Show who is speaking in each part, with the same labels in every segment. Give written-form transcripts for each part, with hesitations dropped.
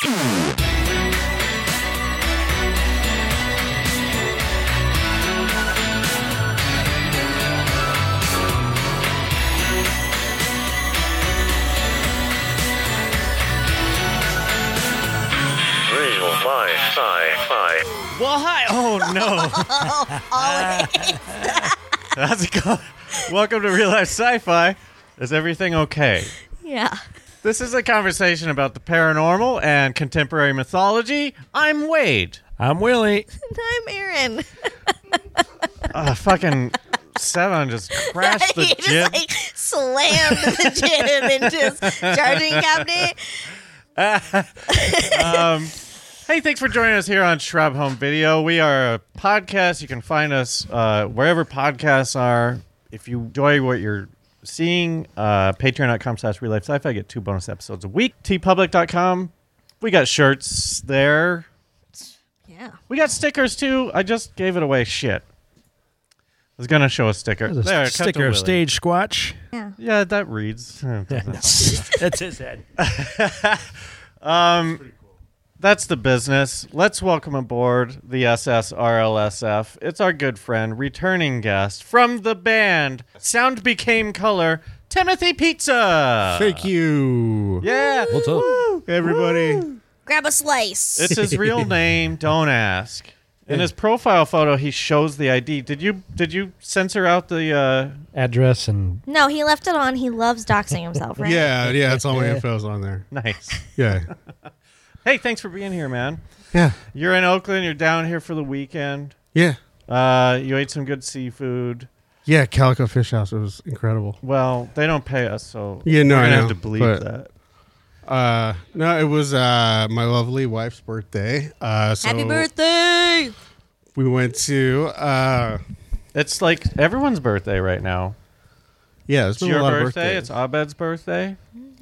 Speaker 1: Well, hi. Oh, no. How's it going? Welcome to Real Life Sci-Fi. Is everything okay?
Speaker 2: Yeah.
Speaker 1: This is a conversation about the paranormal and contemporary mythology. I'm Wade.
Speaker 3: I'm Willie.
Speaker 2: And I'm Aaron.
Speaker 1: Fucking Seven just crashed the
Speaker 2: He
Speaker 1: jib.
Speaker 2: just slammed the jib into his charging cabinet.
Speaker 1: Hey, thanks for joining us here on Shrub Home Video. We are a podcast. You can find us wherever podcasts are. If you enjoy what you're seeing, patreon.com/real life sci-fi. Get 2 bonus episodes a week. tpublic.com. We got shirts there.
Speaker 2: Yeah.
Speaker 1: We got stickers, too. I just gave it away. Shit. I was going to show a sticker.
Speaker 3: There's a sticker of Stage Squatch.
Speaker 2: Yeah.
Speaker 1: Yeah, that reads.
Speaker 3: That's his head.
Speaker 1: That's the business. Let's welcome aboard the SSRLSF. It's our good friend, returning guest from the band Sound Became Color, Timothy Pizza.
Speaker 4: Thank you.
Speaker 1: Yeah.
Speaker 3: What's up?
Speaker 4: Hey, everybody.
Speaker 2: Grab a slice.
Speaker 1: It's his real name. Don't ask. In his profile photo, he shows the ID. Did you censor out the?
Speaker 3: Address and...
Speaker 2: No, he left it on. He loves doxing himself, right?
Speaker 4: Yeah, that's all my info's on there.
Speaker 1: Nice.
Speaker 4: Yeah.
Speaker 1: Hey, thanks for being here, man.
Speaker 4: Yeah.
Speaker 1: You're in Oakland. You're down here for the weekend.
Speaker 4: Yeah.
Speaker 1: You ate some good seafood.
Speaker 4: Yeah, Calico Fish House. It was incredible.
Speaker 1: Well, they don't pay us, so
Speaker 4: Yeah, no,
Speaker 1: we're
Speaker 4: I
Speaker 1: gonna
Speaker 4: know,
Speaker 1: have to bleep
Speaker 4: but-
Speaker 1: that.
Speaker 4: No, it was my lovely wife's birthday. So
Speaker 2: Happy birthday!
Speaker 4: We went to
Speaker 1: It's like everyone's birthday right now.
Speaker 4: yeah, it's
Speaker 1: It's
Speaker 4: been
Speaker 1: your
Speaker 4: a lot of
Speaker 1: birthday.
Speaker 4: birthdays.
Speaker 1: It's Abed's birthday.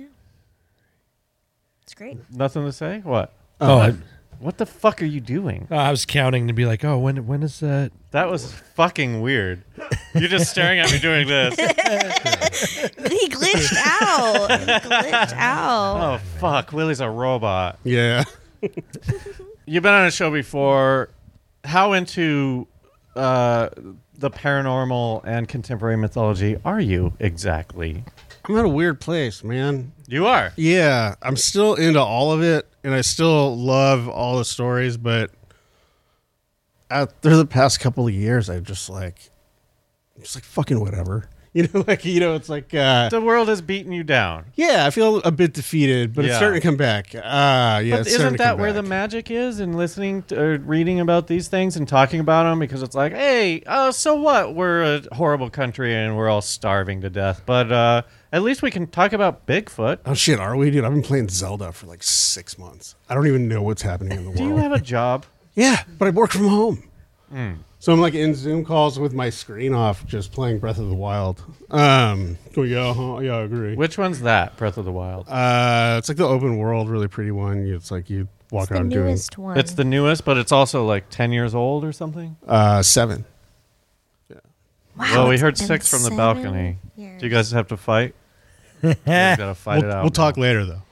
Speaker 2: It's great.
Speaker 1: Nothing to say. What? What the fuck are you doing?
Speaker 3: I was counting to be like, oh, when is that?
Speaker 1: That was fucking weird. You're just staring at me doing this.
Speaker 2: He glitched out.
Speaker 1: Oh fuck, Willie's a robot.
Speaker 4: Yeah.
Speaker 1: You've been on a show before. How into the paranormal and contemporary mythology are you exactly?
Speaker 4: I'm at a weird place, man.
Speaker 1: You are.
Speaker 4: Yeah, I'm still into all of it, and I still love all the stories, but after the past couple of years, I'm just like fucking whatever. It's like
Speaker 1: The world has beaten you down.
Speaker 4: yeah, I feel a bit defeated, but
Speaker 1: Yeah.
Speaker 4: it's starting to come back. Yeah,
Speaker 1: But
Speaker 4: it's starting
Speaker 1: isn't
Speaker 4: to
Speaker 1: that
Speaker 4: come
Speaker 1: where
Speaker 4: back.
Speaker 1: the magic is in listening to, or reading about these things and talking about them? Because it's like, hey, so what? We're a horrible country and we're all starving to death. But at least we can talk about Bigfoot.
Speaker 4: Oh shit, are we, dude? I've been playing Zelda for like 6 months. I don't even know what's happening in the
Speaker 1: Do
Speaker 4: world.
Speaker 1: you have a job?
Speaker 4: Yeah, but I work from home. So I'm like in Zoom calls with my screen off, just playing Breath of the Wild. Yeah, I agree.
Speaker 1: Which one's that? Breath of the Wild.
Speaker 4: It's like the open world, really pretty one. It's like you walk
Speaker 2: It's the
Speaker 4: around
Speaker 2: newest one.
Speaker 1: It's the newest, but it's also like 10 years old or something.
Speaker 4: doing 7.
Speaker 2: Wow,
Speaker 1: Well, we
Speaker 2: it's
Speaker 1: heard
Speaker 2: been
Speaker 1: 6 from the
Speaker 2: 7
Speaker 1: balcony.
Speaker 2: years.
Speaker 1: Do you guys have to fight? You guys gotta fight it out.
Speaker 4: We'll talk later though.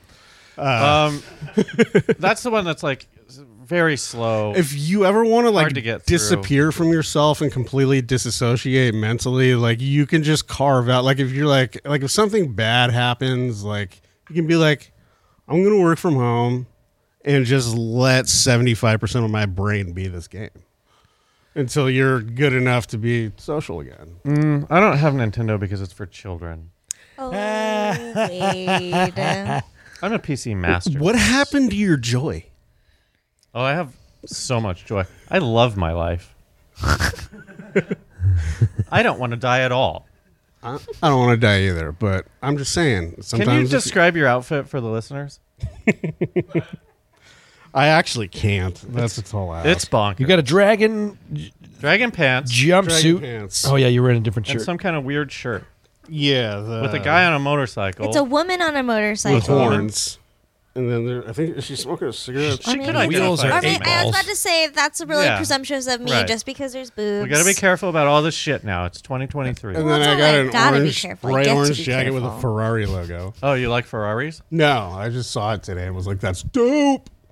Speaker 1: That's the one that's like very slow.
Speaker 4: If you ever want to
Speaker 1: Hard to get through.
Speaker 4: disappear from yourself and completely disassociate mentally, like you can just carve out. Like if you're like if something bad happens, like you can be like, I'm gonna work from home and just let 75% of my brain be this game until you're good enough to be social again.
Speaker 1: I don't have Nintendo because it's for children.
Speaker 2: Oh, wait.
Speaker 1: I'm a PC master.
Speaker 4: What happened to your joy?
Speaker 1: Oh, I have so much joy. I love my life. I don't want to die at all.
Speaker 4: I don't want to die either, but I'm just saying. Sometimes
Speaker 1: Can you describe your outfit for the listeners?
Speaker 4: I actually can't. That's a tall ass.
Speaker 1: It's bonkers.
Speaker 3: You got a dragon
Speaker 1: dragon pants
Speaker 4: Dragon
Speaker 3: jumpsuit.
Speaker 4: pants.
Speaker 3: Oh, yeah, you were in a different
Speaker 1: and
Speaker 3: shirt.
Speaker 1: some kind of weird shirt
Speaker 4: Yeah,
Speaker 1: with a guy on a motorcycle.
Speaker 2: It's a woman on a motorcycle.
Speaker 4: with horns. And then I think she's smoking a cigarette.
Speaker 1: She
Speaker 2: I
Speaker 1: could
Speaker 2: mean,
Speaker 3: wheels
Speaker 1: identify
Speaker 3: are
Speaker 2: Or
Speaker 1: as
Speaker 2: maybe,
Speaker 3: eight
Speaker 1: female.
Speaker 2: I was
Speaker 3: balls.
Speaker 2: about to say that's really
Speaker 1: Yeah.
Speaker 2: presumptuous of me
Speaker 1: Right.
Speaker 2: just because there's boobs.
Speaker 1: We got to be careful about all this shit now. It's 2023.
Speaker 4: And
Speaker 2: Well,
Speaker 4: then
Speaker 2: it's
Speaker 4: I
Speaker 2: all
Speaker 4: got
Speaker 2: right.
Speaker 4: an
Speaker 2: Gotta be
Speaker 4: orange,
Speaker 2: careful. I
Speaker 4: bright
Speaker 2: get to
Speaker 4: orange
Speaker 2: be
Speaker 4: jacket with a
Speaker 2: careful.
Speaker 4: Ferrari logo.
Speaker 1: Oh, you like Ferraris?
Speaker 4: No, I just saw it today and was like, that's dope.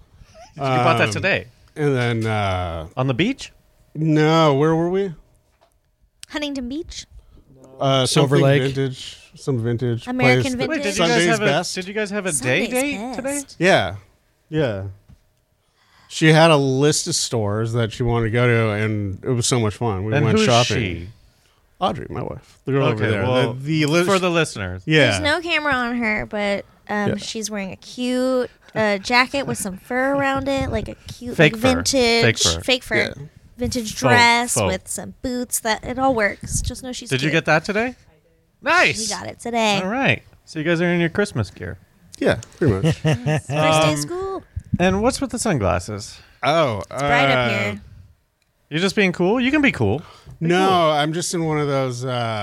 Speaker 1: You bought that today
Speaker 4: And then
Speaker 1: on the beach.
Speaker 4: no, where were we?
Speaker 2: Huntington Beach.
Speaker 3: Silver
Speaker 4: Something
Speaker 3: Lake.
Speaker 4: vintage, some vintage.
Speaker 2: American
Speaker 4: place that-
Speaker 2: Vintage.
Speaker 1: Wait, did you guys have a day
Speaker 2: Sunday's
Speaker 1: date today?
Speaker 2: best.
Speaker 4: Yeah, yeah. She had a list of stores that she wanted to go to, and it was so much fun. We
Speaker 1: And
Speaker 4: went
Speaker 1: who's
Speaker 4: shopping.
Speaker 1: she?
Speaker 4: Audrey, my wife, the girl over
Speaker 1: Okay,
Speaker 4: there.
Speaker 1: well, for the listeners.
Speaker 4: yeah,
Speaker 2: There's no camera on her, but
Speaker 4: Yeah.
Speaker 2: she's wearing a cute jacket with some fur around it, like a cute
Speaker 1: Fake
Speaker 2: like
Speaker 1: fur.
Speaker 2: vintage
Speaker 1: Fake fur.
Speaker 4: Yeah.
Speaker 2: vintage
Speaker 1: Faux,
Speaker 2: dress
Speaker 1: faux.
Speaker 2: with some boots. That it all works. Just know she's.
Speaker 1: Did you
Speaker 2: cute.
Speaker 1: get that today? Nice.
Speaker 2: We got it today.
Speaker 1: All right. So you guys are in your Christmas gear.
Speaker 4: yeah, pretty much.
Speaker 2: First day of school.
Speaker 1: And what's with the sunglasses?
Speaker 4: Oh,
Speaker 2: It's bright up here.
Speaker 1: You're just being cool? You can be cool.
Speaker 4: No, I'm just in one of those.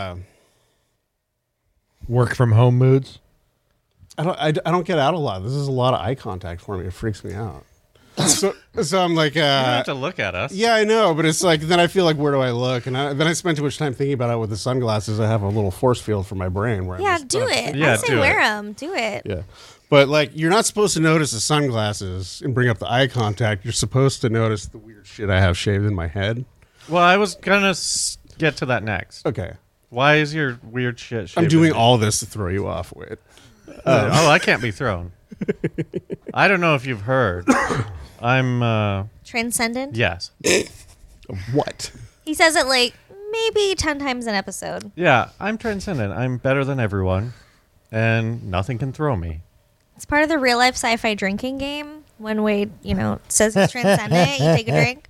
Speaker 3: Work from home moods.
Speaker 4: I don't get out a lot. This is a lot of eye contact for me. It freaks me out. so I'm like,
Speaker 1: You don't have to look at us.
Speaker 4: yeah, I know, but it's like then I feel like where do I look? And then I spend too much time thinking about it with the sunglasses. I have a little force field for my brain. Where I'm
Speaker 2: Yeah,
Speaker 4: just
Speaker 2: do
Speaker 4: stuck.
Speaker 2: it.
Speaker 1: Yeah,
Speaker 2: I say
Speaker 1: do
Speaker 2: wear
Speaker 1: it.
Speaker 2: them. Do it.
Speaker 4: Yeah, but like you're not supposed to notice the sunglasses and bring up the eye contact. You're supposed to notice the weird shit I have shaved in my head.
Speaker 1: Well, I was gonna get to that next.
Speaker 4: Okay,
Speaker 1: Why is your weird shit?
Speaker 4: I'm
Speaker 1: shaved
Speaker 4: doing
Speaker 1: in-
Speaker 4: all this to throw you off. Wait,
Speaker 1: Oh, I can't be thrown. I don't know if you've heard. I'm.
Speaker 2: Transcendent.
Speaker 1: Yes.
Speaker 4: what?
Speaker 2: He says it like maybe 10 times an episode.
Speaker 1: Yeah, I'm transcendent. I'm better than everyone, and nothing can throw me.
Speaker 2: It's part of the real life sci-fi drinking game. When Wade, says he's transcendent, you take a drink.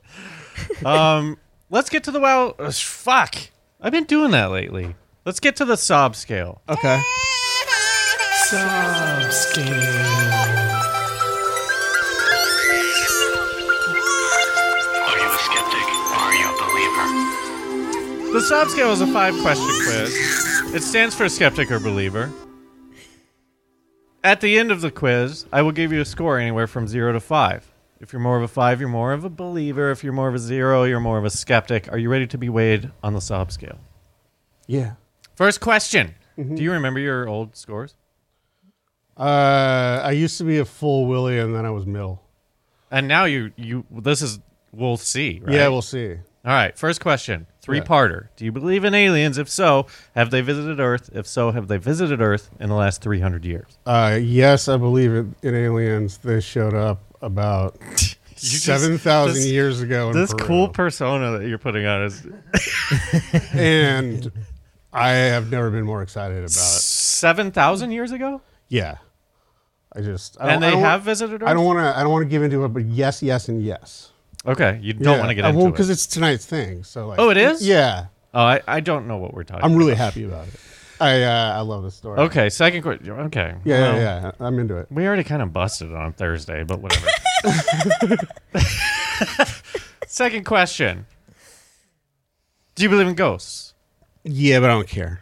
Speaker 1: Let's get to the fuck. I've been doing that lately. Let's get to the sob scale.
Speaker 4: Okay.
Speaker 5: Are you a skeptic or are you a believer?
Speaker 1: The sob scale is a 5-question quiz. It stands for skeptic or believer. At the end of the quiz, I will give you a score anywhere from 0 to 5. If you're more of a 5, you're more of a believer. If you're more of a 0, you're more of a skeptic. Are you ready to be weighed on the sob scale?
Speaker 4: Yeah.
Speaker 1: First question. Do you remember your old scores?
Speaker 4: I used to be a full Willie, and then I was middle.
Speaker 1: And now we'll see, right?
Speaker 4: Yeah, we'll see.
Speaker 1: All right, first question. 3-parter. Do you believe in aliens? If so, have they visited Earth? If so, have they visited Earth in the last 300 years?
Speaker 4: Yes, I believe in aliens. They showed up about 7,000
Speaker 1: this-
Speaker 4: years ago. In
Speaker 1: This
Speaker 4: Peru.
Speaker 1: cool persona that you're putting on is
Speaker 4: And I have never been more excited about it.
Speaker 1: 7,000 years ago?
Speaker 4: Yeah. I
Speaker 1: And they have visited Earth?
Speaker 4: I don't want to give into it, but yes, and yes.
Speaker 1: Okay, you don't want to get into
Speaker 4: well,
Speaker 1: it.
Speaker 4: because it's tonight's thing. So like,
Speaker 1: Oh, it is?
Speaker 4: Yeah,
Speaker 1: Oh, I don't know what we're talking
Speaker 4: I'm really
Speaker 1: about.
Speaker 4: happy about it. I love this story.
Speaker 1: Okay, second question. Okay.
Speaker 4: Yeah,
Speaker 1: well,
Speaker 4: yeah. I'm into it.
Speaker 1: We already kind of busted it on Thursday, but whatever. Second question. Do you believe in ghosts?
Speaker 4: Yeah, but I don't care.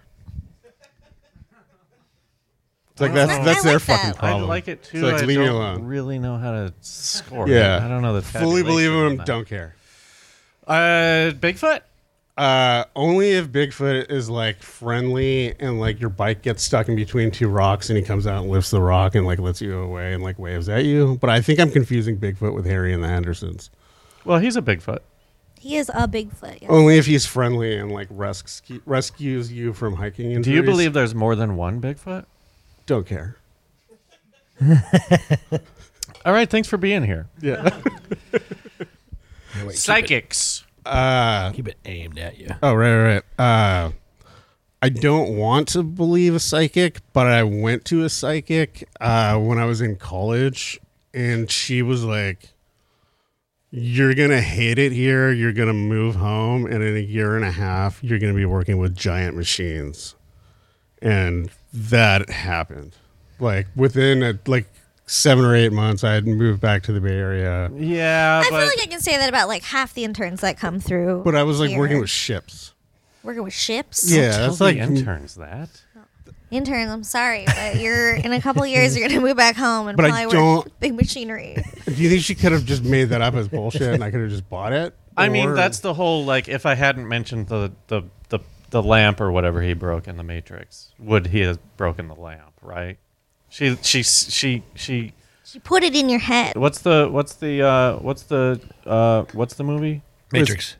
Speaker 4: It's like that's
Speaker 2: I
Speaker 4: their
Speaker 2: like
Speaker 4: fucking
Speaker 2: that.
Speaker 4: problem.
Speaker 1: I like it too.
Speaker 4: So like,
Speaker 1: I
Speaker 4: leave me
Speaker 1: don't
Speaker 4: alone.
Speaker 1: really know how to score.
Speaker 4: Yeah,
Speaker 1: it. I don't know the
Speaker 4: fully believe
Speaker 1: tabulation
Speaker 4: in
Speaker 1: on
Speaker 4: them.
Speaker 1: that.
Speaker 4: Don't care.
Speaker 1: Bigfoot.
Speaker 4: Only if Bigfoot is like friendly and like your bike gets stuck in between two rocks and he comes out and lifts the rock and like lets you go away and like waves at you. But I think I'm confusing Bigfoot with Harry and the Hendersons.
Speaker 1: Well, he's a Bigfoot.
Speaker 2: He is a Bigfoot. Yes.
Speaker 4: Only if he's friendly and like rescues you from hiking injuries.
Speaker 1: Do you believe there's more than one Bigfoot?
Speaker 4: Don't care.
Speaker 1: All right, thanks for being here.
Speaker 4: Yeah.
Speaker 1: Psychics.
Speaker 3: Keep it aimed at you.
Speaker 4: Oh, right. I don't want to believe a psychic, but I went to a psychic when I was in college, and she was like, "You're gonna hate it here. You're gonna move home, and in a year and a half, you're gonna be working with giant machines." And that happened. Like within 7 or 8 months, I had moved back to the Bay Area.
Speaker 1: Yeah,
Speaker 2: I
Speaker 1: but
Speaker 2: feel like I can say that about like half the interns that come through.
Speaker 4: But I was like
Speaker 2: here.
Speaker 4: working with ships.
Speaker 2: Working with ships.
Speaker 4: Yeah,
Speaker 1: tell
Speaker 4: that's
Speaker 1: the
Speaker 4: like
Speaker 1: interns that.
Speaker 2: Interns, I'm sorry, but you're in a couple of years you're gonna move back home and
Speaker 4: But I
Speaker 2: probably
Speaker 4: don't-
Speaker 2: work with big machinery.
Speaker 4: Do you think she could have just made that up as bullshit and I could have just bought it?
Speaker 1: I mean,
Speaker 4: Or-
Speaker 1: that's the whole like. If I hadn't mentioned the lamp or whatever he broke in the Matrix, would he have broken the lamp? Right? She
Speaker 2: She put it in your head.
Speaker 1: What's the movie?
Speaker 3: Matrix.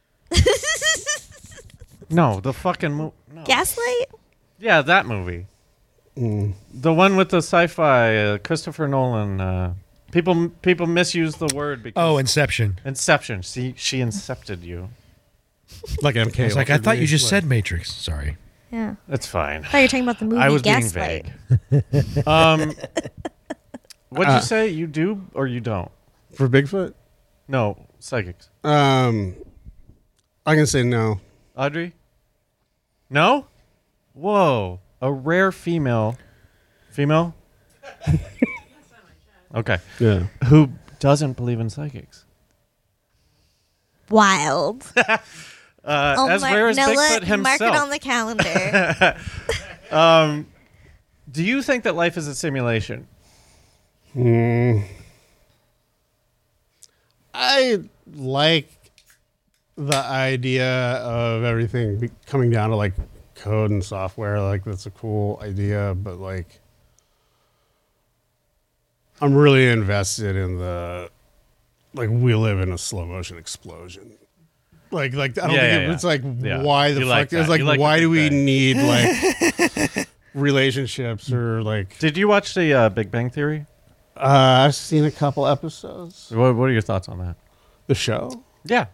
Speaker 1: No, the fucking movie. No.
Speaker 2: Gaslight?
Speaker 1: Yeah, that movie. The one with the sci-fi, Christopher Nolan. People misuse the word because
Speaker 3: Oh, Inception.
Speaker 1: Inception. See, she incepted you.
Speaker 4: Like MK.
Speaker 3: I was like, I thought you just
Speaker 4: Like-
Speaker 3: said Matrix. Sorry.
Speaker 2: Yeah.
Speaker 1: It's fine.
Speaker 2: I thought you were talking about the movie
Speaker 1: I was
Speaker 2: Gaslight.
Speaker 1: being vague. What'd you say? You do or you don't?
Speaker 4: for Bigfoot.
Speaker 1: No, psychics.
Speaker 4: I can say no.
Speaker 1: Audrey? No? Whoa. A rare female. Female? Okay.
Speaker 4: Yeah.
Speaker 1: Who doesn't believe in psychics?
Speaker 2: Wild.
Speaker 1: As rare as Bigfoot himself.
Speaker 2: Mark it on the calendar.
Speaker 1: Do you think that life is a simulation?
Speaker 4: I like the idea of everything coming down to like code and software. Like that's a cool idea, but like I'm really invested in the like we live in a slow motion explosion. Like I don't think it's like why the
Speaker 1: You
Speaker 4: fuck
Speaker 1: like that.
Speaker 4: it's like
Speaker 1: You like
Speaker 4: why
Speaker 1: the
Speaker 4: do we
Speaker 1: Big Bang.
Speaker 4: need like relationships or like
Speaker 1: Did you watch the Big Bang Theory?
Speaker 4: I've seen a couple episodes.
Speaker 1: What are your thoughts on that?
Speaker 4: The show.
Speaker 1: Yeah.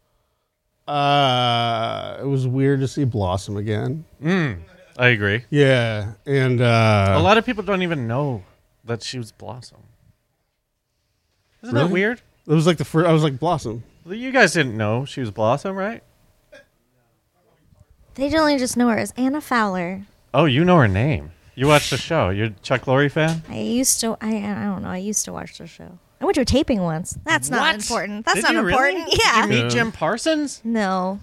Speaker 4: It was weird to see Blossom again.
Speaker 1: I agree.
Speaker 4: Yeah, and
Speaker 1: A lot of people don't even know that she was Blossom. Isn't that
Speaker 4: Really?
Speaker 1: weird?
Speaker 4: it was like the first. I was like Blossom.
Speaker 1: Well, you guys didn't know she was Blossom, right?
Speaker 2: They only just know her as Anna Fowler.
Speaker 1: Oh, you know her name. You watched the show. You're a Chuck Lorre fan?
Speaker 2: I used to. I don't know. I used to watch the show. I went to a taping once. That's not
Speaker 1: What?
Speaker 2: important. That's
Speaker 1: Did
Speaker 2: not
Speaker 1: you really?
Speaker 2: important.
Speaker 1: Did
Speaker 2: Yeah.
Speaker 1: you meet
Speaker 4: Yeah.
Speaker 1: Jim Parsons?
Speaker 2: No.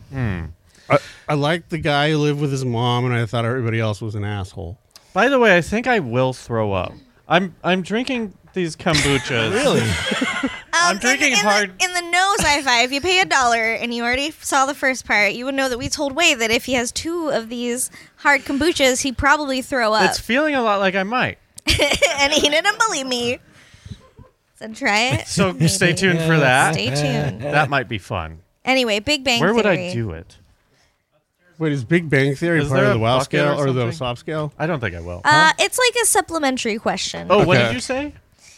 Speaker 4: I liked the guy who lived with his mom, and I thought everybody else was an asshole.
Speaker 1: By the way, I think I will throw up. I'm drinking these kombuchas. Really? I'm drinking hard.
Speaker 2: In the no sci-fi, if you pay $1 and you already saw the first part, you would know that we told Wade that if he has 2 of these hard kombuchas, he'd probably throw up.
Speaker 1: It's feeling a lot like I might.
Speaker 2: And he didn't believe me. So try it.
Speaker 1: So stay tuned for that.
Speaker 2: Stay tuned.
Speaker 1: That might be fun.
Speaker 2: Anyway, Big Bang
Speaker 1: Where would
Speaker 2: Theory.
Speaker 1: I do it?
Speaker 4: Wait, is Big Bang Theory
Speaker 1: Is
Speaker 4: part
Speaker 1: there
Speaker 4: of the
Speaker 1: a
Speaker 4: WoW
Speaker 1: bucket
Speaker 4: scale
Speaker 1: or
Speaker 4: or the
Speaker 1: something?
Speaker 4: soft scale?
Speaker 1: I don't think I will.
Speaker 2: It's like a supplementary question.
Speaker 1: Oh, what
Speaker 4: Okay.
Speaker 1: did you say?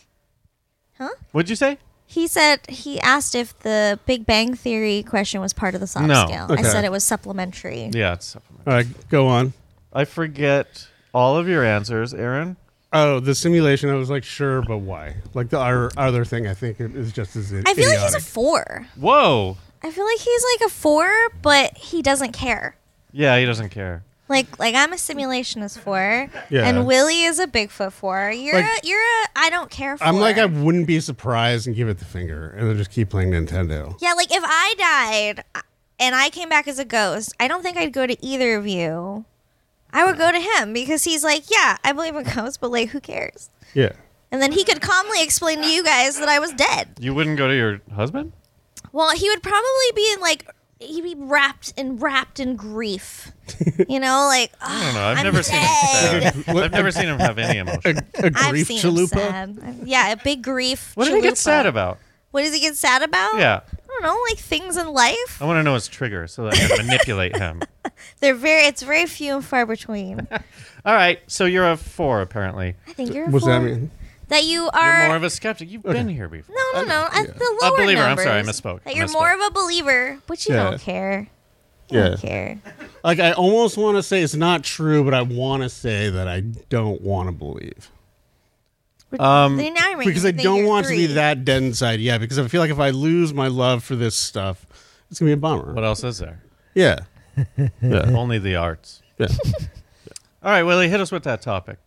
Speaker 2: Huh?
Speaker 1: What'd you say?
Speaker 2: He asked if the Big Bang Theory question was part of the soft
Speaker 1: No.
Speaker 2: scale.
Speaker 4: Okay.
Speaker 2: I said it was supplementary.
Speaker 1: Yeah, it's supplement.
Speaker 4: All right, go on.
Speaker 1: I forget all of your answers, Aaron.
Speaker 4: Oh, the simulation. I was like, sure, but why? Like the other thing, I think it is just as
Speaker 2: I feel like he's a
Speaker 4: idiotic.
Speaker 2: 4.
Speaker 1: Whoa.
Speaker 2: I feel like he's like a 4, but he doesn't care.
Speaker 1: Yeah, he doesn't care.
Speaker 2: Like I'm a simulationist 4,
Speaker 4: Yeah.
Speaker 2: and Willie is a Bigfoot 4. You're
Speaker 4: Like-
Speaker 2: a I don't care 4.
Speaker 4: I'm like I wouldn't be surprised and give it the finger and then just keep playing Nintendo.
Speaker 2: Yeah, like if I died and I came back as a ghost, I don't think I'd go to either of you. I would go to him because he's like, yeah, I believe in ghosts, but like, who cares?
Speaker 4: Yeah.
Speaker 2: And then he could calmly explain to you guys that I was dead.
Speaker 1: You wouldn't go to your husband?
Speaker 2: Well, he would probably be in like he'd be wrapped in grief. You know, like
Speaker 1: I don't know. I've
Speaker 2: I'm
Speaker 1: never seen him
Speaker 2: dead.
Speaker 1: sad. I've never seen him have any emotion.
Speaker 4: A
Speaker 2: I've
Speaker 4: grief
Speaker 2: seen him
Speaker 4: chalupa.
Speaker 2: sad. Yeah, a big grief.
Speaker 1: What did he get
Speaker 2: chalupa.
Speaker 1: sad about?
Speaker 2: What does he get sad about?
Speaker 1: Yeah.
Speaker 2: I don't know, like things in life.
Speaker 1: I want to know his trigger so that I can manipulate him.
Speaker 2: It's very few and far between.
Speaker 1: All right. So you're a 4, apparently.
Speaker 2: I think you're a
Speaker 4: What's
Speaker 2: 4.
Speaker 4: that mean?
Speaker 2: That you
Speaker 1: You're
Speaker 2: are
Speaker 1: more of a skeptic. You've been here before.
Speaker 2: No.
Speaker 4: yeah.
Speaker 2: The lower
Speaker 1: believer. I'm
Speaker 2: numbers,
Speaker 1: sorry, I misspoke.
Speaker 2: That
Speaker 1: I
Speaker 2: you're
Speaker 1: misspoke.
Speaker 2: more of a believer, but you
Speaker 4: Yeah.
Speaker 2: don't care. You
Speaker 4: Yeah.
Speaker 2: don't care.
Speaker 4: Like I almost want to say it's not true, but I want to say that I don't want to believe.
Speaker 2: Then now you're making
Speaker 4: Because
Speaker 2: me
Speaker 4: I
Speaker 2: think
Speaker 4: don't
Speaker 2: you're
Speaker 4: want to be
Speaker 2: 3.
Speaker 4: that dead inside. Yeah, because I feel like if I lose my love for this stuff, it's gonna be a bummer.
Speaker 1: What else is there?
Speaker 4: Yeah. Yeah.
Speaker 1: Only the arts.
Speaker 4: Yeah.
Speaker 1: All right, Willie, hit us with that topic.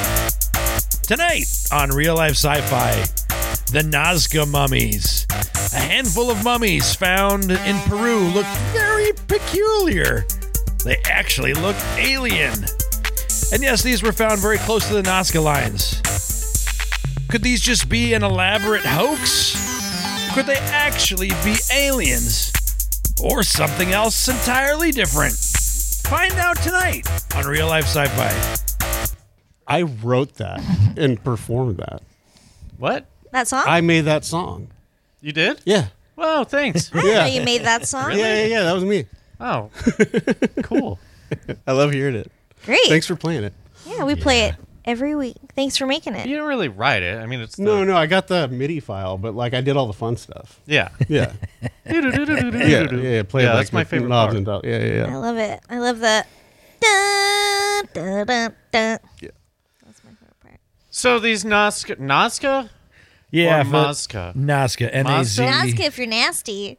Speaker 3: Tonight on Real Life Sci-Fi, the Nazca mummies. A handful of mummies found in Peru look very peculiar. They actually look alien. And yes, these were found very close to the Nazca lines. Could these just be an elaborate hoax? Could they actually be aliens? Or something else entirely different? Find out tonight on Real Life Sci-Fi.
Speaker 4: I wrote that and performed that.
Speaker 1: What?
Speaker 2: That song?
Speaker 4: I made that song.
Speaker 1: You did?
Speaker 4: Yeah.
Speaker 1: Wow, thanks.
Speaker 2: I didn't know
Speaker 4: Yeah.
Speaker 2: you made that song.
Speaker 4: Yeah. That was me.
Speaker 1: Oh, cool.
Speaker 4: I love hearing it.
Speaker 2: Great.
Speaker 4: Thanks for playing it.
Speaker 2: Yeah, we play it every week. Thanks for making it.
Speaker 1: You didn't really write it. I mean, it's
Speaker 4: No, I got the MIDI file, but like I did all the fun stuff.
Speaker 1: Yeah.
Speaker 4: Yeah.
Speaker 1: yeah.
Speaker 4: Play
Speaker 1: Yeah,
Speaker 4: like
Speaker 1: that's my
Speaker 4: with
Speaker 1: favorite
Speaker 4: knobs
Speaker 1: part.
Speaker 4: and dials.
Speaker 2: I
Speaker 4: Yeah.
Speaker 2: love it. I love the dun, dun, dun, dun.
Speaker 4: Yeah.
Speaker 2: That's my favorite part.
Speaker 1: So these Nazca?
Speaker 3: Yeah,
Speaker 1: Or
Speaker 3: for
Speaker 1: Mazka?
Speaker 3: Nazca. N-A-Z.
Speaker 2: Ask if you're nasty.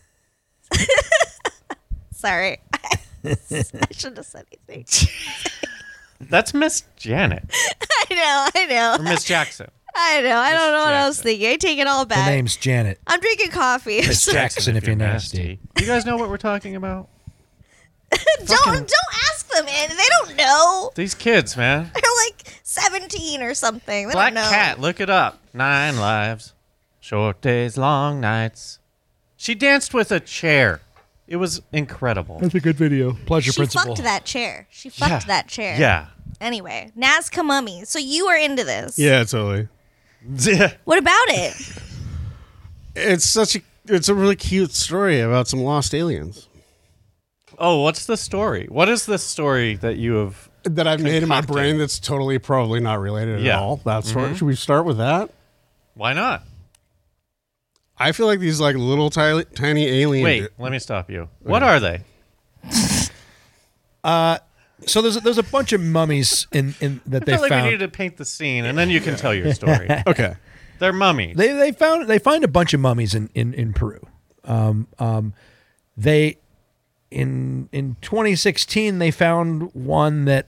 Speaker 2: Sorry. I shouldn't have said anything.
Speaker 1: That's Miss Janet.
Speaker 2: I know.
Speaker 1: Or Miss Jackson.
Speaker 2: I don't know what I was
Speaker 1: Jackson.
Speaker 2: thinking. I take it all
Speaker 3: The
Speaker 2: back.
Speaker 3: name's Janet.
Speaker 2: I'm drinking coffee.
Speaker 3: Miss Jackson if you're nasty.
Speaker 1: You guys know what we're talking about?
Speaker 2: don't ask them, man. They don't know.
Speaker 1: These kids, man.
Speaker 2: They're like 17 or something. They
Speaker 1: Black
Speaker 2: don't know.
Speaker 1: Cat, look it up. 9 lives. Short days, long nights. She danced with a chair. It was incredible.
Speaker 3: That's a good video. Pleasure
Speaker 2: She
Speaker 3: principle.
Speaker 2: fucked that chair. She fucked that chair.
Speaker 1: Yeah.
Speaker 2: Anyway, Nazca Mummy. So you are into this.
Speaker 4: Yeah, totally.
Speaker 2: What about it?
Speaker 4: It's a really cute story about some lost aliens
Speaker 1: Oh, what's the story? What is the story that you have?
Speaker 4: that I've made in my
Speaker 1: Concocted.
Speaker 4: brain that's totally probably not related
Speaker 1: Yeah.
Speaker 4: at all. That story. Should we start with that?
Speaker 1: Why not?
Speaker 4: I feel like these like little tiny aliens.
Speaker 1: Wait, let me stop you. What are they?
Speaker 3: So there's a bunch of mummies in that
Speaker 1: I
Speaker 3: they
Speaker 1: feel like we
Speaker 3: found.
Speaker 1: need to paint the scene, and then you can tell your story.
Speaker 4: Okay.
Speaker 1: They're mummies.
Speaker 3: They find a bunch of mummies in Peru. They in 2016 they found one that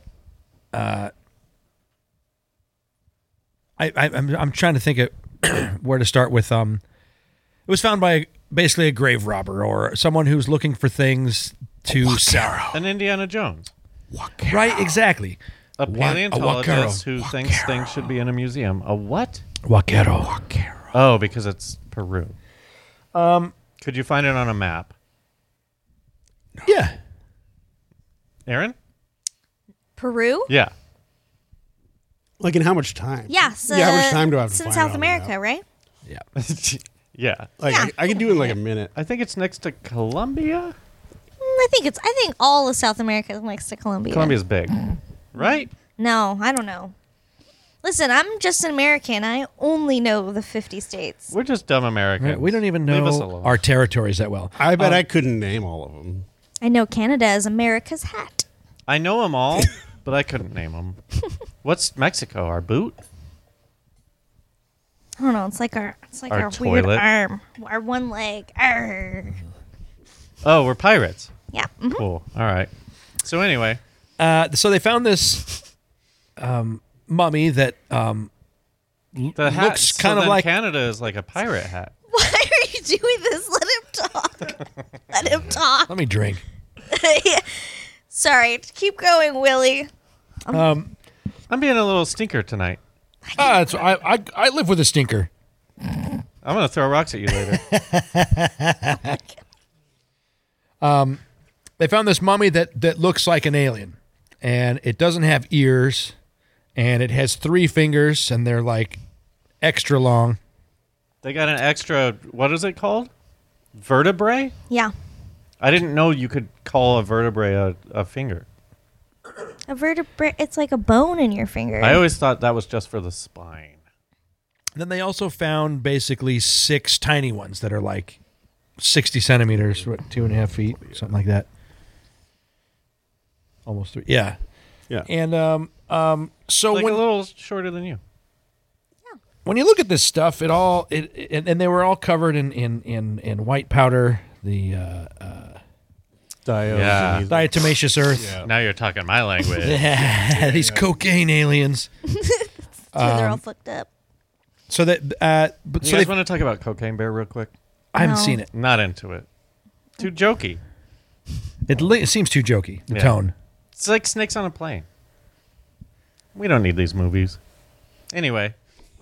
Speaker 3: I'm trying to think of where to start with. It was found by basically a grave robber or someone who's looking for things to sell.
Speaker 1: An Indiana Jones.
Speaker 3: Right, exactly.
Speaker 1: A paleontologist
Speaker 3: Wakero.
Speaker 1: who thinks things should be in a museum. A what?
Speaker 3: Wakero.
Speaker 1: Oh, because it's Peru. Could you find it on a map?
Speaker 3: Yeah.
Speaker 1: Aaron?
Speaker 2: Peru?
Speaker 1: Yeah.
Speaker 4: Like in how much time?
Speaker 2: Yes.
Speaker 4: Yeah, how much time do I have to
Speaker 2: It's in
Speaker 4: find
Speaker 2: South
Speaker 4: it on
Speaker 2: America,
Speaker 4: the
Speaker 2: right?
Speaker 3: Yeah.
Speaker 1: Yeah.
Speaker 4: Like
Speaker 2: Yeah.
Speaker 4: I can do it in like a minute.
Speaker 1: I think it's next to Colombia.
Speaker 2: I think all of South America is next to Colombia.
Speaker 1: Colombia's big. Right?
Speaker 2: No, I don't know. Listen, I'm just an American. I only know the 50 states.
Speaker 1: We're just dumb Americans.
Speaker 3: We don't even
Speaker 1: Leave us
Speaker 3: know
Speaker 1: alone.
Speaker 3: our territories that well.
Speaker 4: I bet I couldn't name all of them.
Speaker 2: I know Canada is America's hat.
Speaker 1: I know them all, but I couldn't name them. What's Mexico? Our boot?
Speaker 2: I don't know. It's like
Speaker 1: Our
Speaker 2: our weird
Speaker 1: toilet.
Speaker 2: arm, our one leg. Arr.
Speaker 1: Oh, we're pirates.
Speaker 2: Yeah. Mhm.
Speaker 1: Cool. All right. So anyway,
Speaker 3: So they found this mummy that
Speaker 1: the hat
Speaker 3: looks kind of
Speaker 1: then
Speaker 3: like
Speaker 1: Canada is like a pirate hat.
Speaker 2: Why are you doing this? Let him talk. Let him talk.
Speaker 3: Let me drink.
Speaker 2: Yeah. Sorry. Keep going, Willie.
Speaker 1: I'm being a little stinker tonight.
Speaker 3: I live with a stinker.
Speaker 1: I'm gonna throw rocks at you later.
Speaker 3: They found this mummy that looks like an alien, and it doesn't have ears, and it has 3 fingers, and they're like extra long.
Speaker 1: They got an extra. What is it called? Vertebrae?
Speaker 2: Yeah.
Speaker 1: I didn't know you could call a vertebrae a finger.
Speaker 2: A vertebrae. It's like a bone in your finger.
Speaker 1: I always thought that was just for the spine.
Speaker 3: Then they also found basically 6 tiny ones that are like 60 centimeters, 2.5 feet, something like that. Almost 3. Yeah.
Speaker 4: Yeah.
Speaker 3: And so
Speaker 1: Like
Speaker 3: when
Speaker 1: a little shorter than you.
Speaker 3: when you look at this stuff, and they were all covered in white powder, the
Speaker 1: Yeah.
Speaker 3: diatomaceous earth.
Speaker 4: Yeah.
Speaker 1: Now you're talking my language.
Speaker 3: These cocaine aliens.
Speaker 2: They're all fucked up.
Speaker 3: So that
Speaker 1: You
Speaker 3: so
Speaker 1: guys
Speaker 3: they,
Speaker 1: want to talk about Cocaine Bear real quick?
Speaker 3: I haven't
Speaker 2: No.
Speaker 3: seen it.
Speaker 1: Not into it. Too jokey.
Speaker 3: It seems too jokey. The
Speaker 1: Yeah.
Speaker 3: tone.
Speaker 1: It's like Snakes on a Plane. We don't need these movies. Anyway,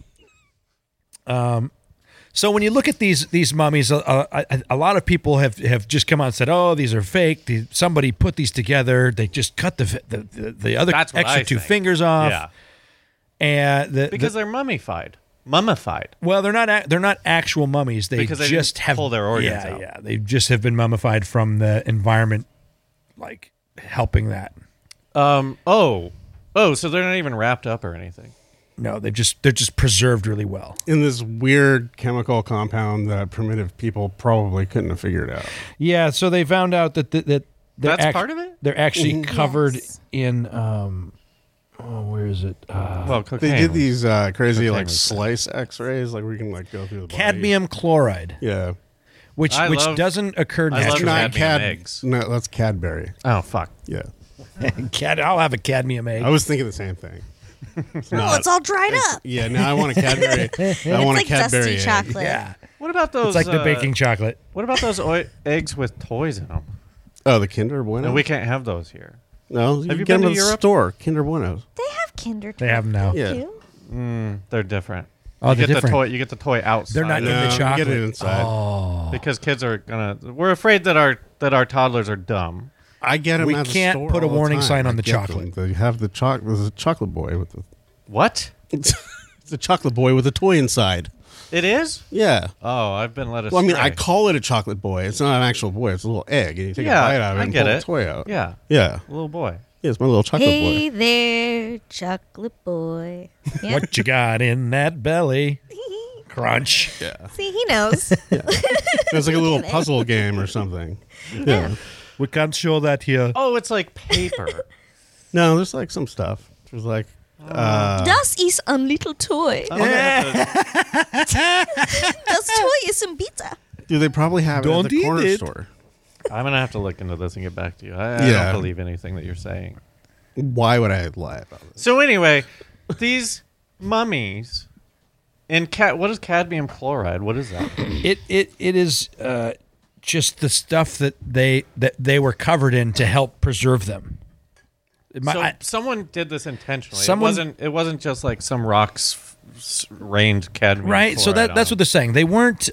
Speaker 3: So when you look at these mummies, a lot of people have just come out and said, "Oh, these are fake. Somebody put these together. They just cut the other
Speaker 1: That's what
Speaker 3: extra
Speaker 1: I
Speaker 3: 2
Speaker 1: think.
Speaker 3: fingers off."
Speaker 1: yeah.
Speaker 3: And
Speaker 1: Because they're mummified. mummified.
Speaker 3: Well, they're not actual mummies. They
Speaker 1: Because they
Speaker 3: just
Speaker 1: didn't
Speaker 3: have
Speaker 1: pull their organs out.
Speaker 3: Yeah, they just have been mummified from the environment, like helping that.
Speaker 1: So they're not even wrapped up or anything.
Speaker 3: No, they're just preserved really well.
Speaker 4: In this weird chemical compound that primitive people probably couldn't have figured out.
Speaker 3: Yeah, so they found out that they're
Speaker 1: That's part of it?
Speaker 3: They're actually covered
Speaker 2: Yes.
Speaker 3: in where is it?
Speaker 1: Well, cocaine.
Speaker 4: They did these crazy
Speaker 1: Cocaine
Speaker 4: like
Speaker 1: was-
Speaker 4: slice X-rays, like where you can like go through the body.
Speaker 3: Cadmium chloride,
Speaker 4: Yeah,
Speaker 3: which
Speaker 1: I love-
Speaker 3: doesn't occur
Speaker 1: I love
Speaker 3: naturally.
Speaker 4: not
Speaker 1: cadmium eggs.
Speaker 4: No, that's Cadbury.
Speaker 1: Oh, fuck.
Speaker 4: Yeah,
Speaker 3: I'll have a cadmium egg.
Speaker 4: I was thinking the same thing.
Speaker 2: Oh, it's all dried up.
Speaker 4: Yeah, now I want a Cadbury. I want
Speaker 2: It's
Speaker 4: a
Speaker 2: like
Speaker 4: Cadbury
Speaker 2: dusty
Speaker 4: egg.
Speaker 2: chocolate.
Speaker 3: Yeah,
Speaker 1: What about those?
Speaker 3: it's like the baking chocolate.
Speaker 1: What about those eggs with toys in them?
Speaker 4: Oh, the Kinder Bueno.
Speaker 1: No, we can't have those here.
Speaker 4: No, you
Speaker 1: Have you
Speaker 4: get
Speaker 1: been
Speaker 4: them
Speaker 1: to
Speaker 4: at the
Speaker 1: Europe?
Speaker 4: store. Kinder Buenos.
Speaker 2: They have Kinder.
Speaker 3: They have them now.
Speaker 4: Yeah.
Speaker 2: too.
Speaker 1: They're different.
Speaker 3: Oh,
Speaker 1: you
Speaker 3: they're
Speaker 1: get
Speaker 3: different.
Speaker 1: the toy. You get the toy outside.
Speaker 3: They're not in
Speaker 4: No,
Speaker 3: the
Speaker 4: you get
Speaker 3: chocolate.
Speaker 4: it inside.
Speaker 3: Oh,
Speaker 1: because kids are gonna. We're afraid that our toddlers are dumb.
Speaker 4: I get them.
Speaker 3: We
Speaker 4: at the
Speaker 3: can't
Speaker 4: store
Speaker 3: put a
Speaker 4: all the
Speaker 3: warning
Speaker 4: time.
Speaker 3: sign on
Speaker 4: I
Speaker 3: the
Speaker 4: get
Speaker 3: chocolate.
Speaker 4: them. They have the chocolate. There's a chocolate boy with the.
Speaker 1: What?
Speaker 4: It's a chocolate boy with a toy inside.
Speaker 1: It is?
Speaker 4: Yeah.
Speaker 1: Oh, I've been led astray.
Speaker 4: Well, I mean, I call it a chocolate boy. It's not an actual boy. It's a little egg, and you take
Speaker 1: Yeah,
Speaker 4: a bite out of it
Speaker 1: I
Speaker 4: and
Speaker 1: get
Speaker 4: pull
Speaker 1: it.
Speaker 4: the toy out.
Speaker 1: Yeah,
Speaker 4: Yeah.
Speaker 1: little boy.
Speaker 4: Yeah, it's my little chocolate
Speaker 2: Hey
Speaker 4: boy.
Speaker 2: there, chocolate boy. Yeah.
Speaker 3: what you got in that belly? Crunch.
Speaker 4: Yeah.
Speaker 2: See, he knows.
Speaker 4: It's like a little puzzle game or something. Yeah.
Speaker 3: We can't show that here.
Speaker 1: Oh, it's like paper.
Speaker 4: No, there's like some stuff. There's like.
Speaker 2: Das ist ein little toy.
Speaker 1: I'm gonna have to-
Speaker 2: Das Toy ist ein Pizza.
Speaker 4: Do they probably have it
Speaker 3: Don't
Speaker 4: at the
Speaker 3: eat
Speaker 4: corner
Speaker 3: it.
Speaker 4: store?
Speaker 1: I'm gonna have to look into this and get back to you. I
Speaker 4: Yeah.
Speaker 1: don't believe anything that you're saying.
Speaker 4: Why would I lie about this?
Speaker 1: So anyway, these mummies and what is cadmium chloride? What is that?
Speaker 3: It is just the stuff that they were covered in to help preserve them.
Speaker 1: So someone did this intentionally.
Speaker 3: Someone-
Speaker 1: It wasn't just like some rocks rained cadmium.
Speaker 3: Right, so
Speaker 1: chloride
Speaker 3: that's
Speaker 1: on
Speaker 3: what they're saying. They weren't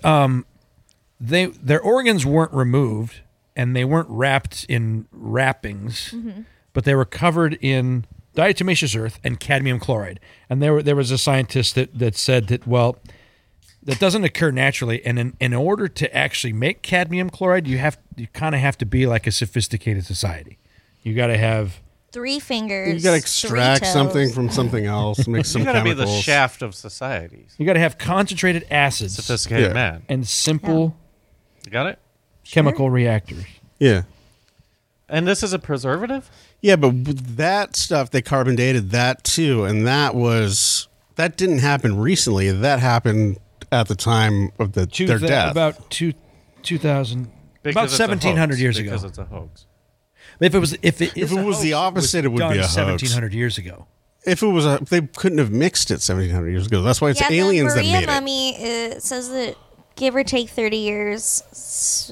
Speaker 3: their organs weren't removed and they weren't wrapped in wrappings, but they were covered in diatomaceous earth and cadmium chloride. And there was a scientist that said that, well, that doesn't occur naturally, and in order to actually make cadmium chloride, you kind of have to be like a sophisticated society. You got to have
Speaker 2: 3 fingers.
Speaker 4: You got to
Speaker 2: 3
Speaker 4: extract
Speaker 2: toes.
Speaker 4: something from something else, mix some
Speaker 1: You gotta
Speaker 4: chemicals.
Speaker 1: be the shaft of societies.
Speaker 3: you got to have concentrated acids
Speaker 1: Sophisticated
Speaker 4: Yeah.
Speaker 1: man.
Speaker 3: and simple
Speaker 1: You got it?
Speaker 3: chemical reactors.
Speaker 4: Yeah.
Speaker 1: And this is a preservative?
Speaker 4: Yeah, but with that stuff, they carbon dated that too, and that didn't happen recently. That happened at the time of their death.
Speaker 3: About 2000, about
Speaker 1: Because it's a
Speaker 3: 1700
Speaker 1: hoax,
Speaker 3: years
Speaker 1: because
Speaker 3: ago.
Speaker 1: it's a hoax.
Speaker 3: If it was
Speaker 4: the opposite, it would be a hoax.
Speaker 3: 1700 years ago.
Speaker 4: If it was, they couldn't have mixed it 1,700 years ago. That's why it's
Speaker 2: Yeah,
Speaker 4: aliens
Speaker 2: the
Speaker 4: that
Speaker 2: Maria
Speaker 4: made it.
Speaker 2: mummy says that give or take 30 years,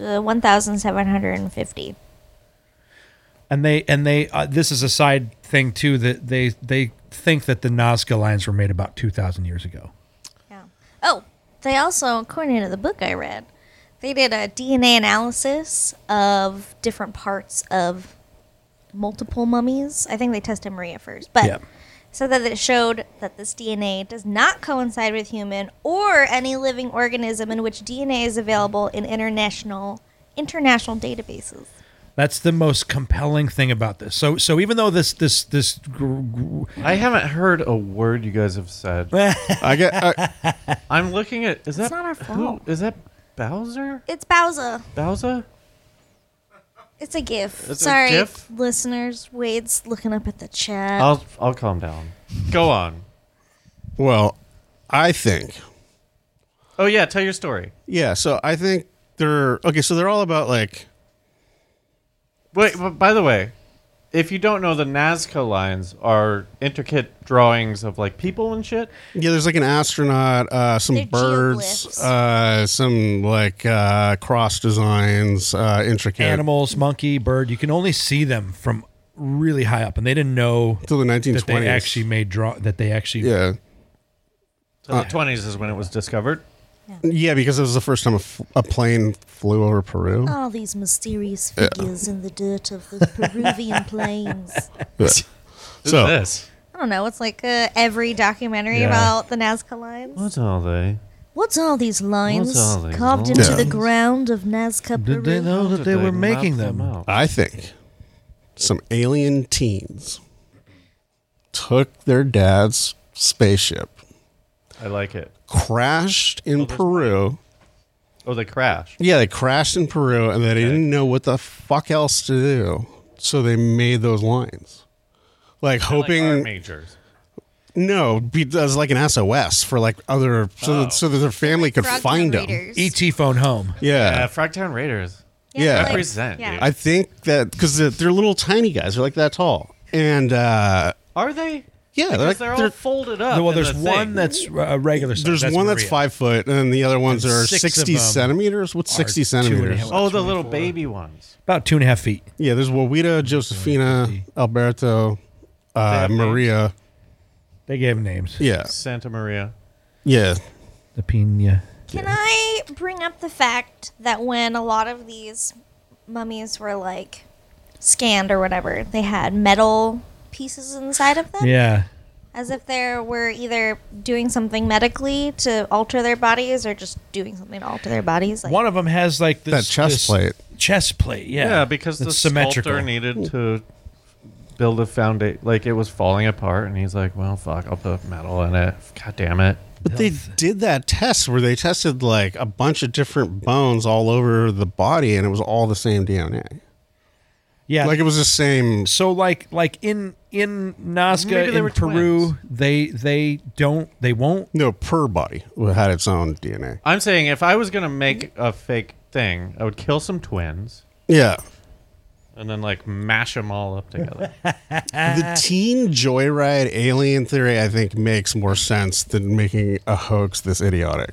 Speaker 2: 1,750.
Speaker 3: And they this is a side thing too, that they think that the Nazca lines were made about 2,000 years ago.
Speaker 2: Yeah. Oh, they also, according to the book I read, they did a DNA analysis of different parts of multiple mummies. I think they tested Maria first, but
Speaker 3: Yeah.
Speaker 2: so that it showed that this DNA does not coincide with human or any living organism in which DNA is available in international databases.
Speaker 3: That's the most compelling thing about this. So even though this
Speaker 1: I haven't heard a word you guys have said.
Speaker 4: I get.
Speaker 1: I'm looking at. Is that
Speaker 2: not our
Speaker 1: who?
Speaker 2: fault.
Speaker 1: Is that Bowser?
Speaker 2: It's Bowser.
Speaker 1: Bowser?
Speaker 2: It's a GIF.
Speaker 1: It's a
Speaker 2: Sorry,
Speaker 1: GIF?
Speaker 2: listeners. Wade's looking up at the chat.
Speaker 1: I'll calm down. Go on.
Speaker 4: Well, I think.
Speaker 1: Oh yeah, tell your story.
Speaker 4: Yeah, so I think they're okay. So they're all about like.
Speaker 1: Wait, but by the way, if you don't know, the Nazca lines are intricate drawings of like people and shit.
Speaker 4: Yeah, there's like an astronaut, some
Speaker 2: They're
Speaker 4: birds,
Speaker 2: geoglyphs.
Speaker 4: some like cross designs, intricate.
Speaker 3: animals, monkey, bird, you can only see them from really high up, and they didn't know
Speaker 4: Till the 1920s.
Speaker 3: that they actually made that they actually
Speaker 4: Yeah.
Speaker 1: So the 20s is when it was discovered.
Speaker 4: Yeah, because it was the first time a plane flew over Peru.
Speaker 2: All these mysterious figures in the dirt of the Peruvian plains.
Speaker 4: Yeah.
Speaker 1: Who's
Speaker 4: So
Speaker 1: this?
Speaker 2: I don't know. It's like every documentary
Speaker 3: Yeah.
Speaker 2: about the Nazca lines.
Speaker 1: What's all they?
Speaker 2: What's all these lines
Speaker 1: What's all these
Speaker 2: carved
Speaker 1: lines?
Speaker 2: into the
Speaker 4: Yeah.
Speaker 2: ground of Nazca, Peru?
Speaker 3: Did they know that they were making them?
Speaker 1: out?
Speaker 4: I think some alien teens took their dad's spaceship,
Speaker 1: I like it.
Speaker 4: crashed in
Speaker 1: there's
Speaker 4: Peru.
Speaker 1: Oh, they crashed.
Speaker 4: Yeah, they crashed in Peru, and they didn't know what the fuck else to do, so they made those lines, like
Speaker 1: They're like art
Speaker 4: hoping
Speaker 1: majors.
Speaker 4: no, as like an SOS for like other, so that their family could
Speaker 2: Frogtown
Speaker 4: find them.
Speaker 2: Raiders.
Speaker 3: E.T. phone home.
Speaker 4: Yeah,
Speaker 1: Frogtown Raiders.
Speaker 4: Yeah.
Speaker 2: like-
Speaker 1: Represent, dude.
Speaker 4: I think that because they're little tiny guys, they're like that tall, and
Speaker 1: Are they?
Speaker 4: yeah,
Speaker 1: Because they're all folded up.
Speaker 3: Well,
Speaker 1: in
Speaker 3: there's
Speaker 1: the
Speaker 3: one
Speaker 1: thing.
Speaker 3: that's a regular size.
Speaker 4: there's one that's
Speaker 3: Maria.
Speaker 4: 5 foot, and then the other ones
Speaker 3: And
Speaker 4: are
Speaker 3: 6 of
Speaker 4: 60
Speaker 3: them
Speaker 4: centimeters. What's
Speaker 3: are
Speaker 4: 60
Speaker 3: 2.5.
Speaker 4: centimeters?
Speaker 1: Oh, the little baby ones.
Speaker 3: About 2.5 feet.
Speaker 4: Yeah, there's Wawita, Josefina, Alberto,
Speaker 1: have names?
Speaker 4: Maria.
Speaker 3: They gave names.
Speaker 4: Yeah,
Speaker 1: Santa Maria.
Speaker 4: yeah.
Speaker 3: The Pina.
Speaker 2: Can I bring up the fact that when a lot of these mummies were like scanned or whatever, they had metal pieces inside of them?
Speaker 3: Yeah.
Speaker 2: As if they were either doing something medically to alter their bodies or just doing something to alter their bodies. Like,
Speaker 3: One of them has like this
Speaker 4: That chest plate.
Speaker 3: Chest plate, yeah.
Speaker 1: Yeah, because the
Speaker 3: It's symmetrical.
Speaker 1: sculptor needed to build a foundation. Like, it was falling apart, and he's like, well, fuck, I'll put metal in it. God damn it.
Speaker 4: But they did that test where they tested like a bunch of different bones all over the body, and it was all the same DNA.
Speaker 3: Yeah.
Speaker 4: Like it was the same.
Speaker 3: So like in Nazca
Speaker 1: Maybe they
Speaker 3: in
Speaker 1: were
Speaker 3: Peru,
Speaker 1: twins.
Speaker 3: they won't.
Speaker 4: No, per body had its own DNA.
Speaker 1: I'm saying if I was going to make a fake thing, I would kill some twins
Speaker 4: Yeah.
Speaker 1: and then, like, mash them all up together.
Speaker 4: The teen joyride alien theory, I think, makes more sense than making a hoax this idiotic.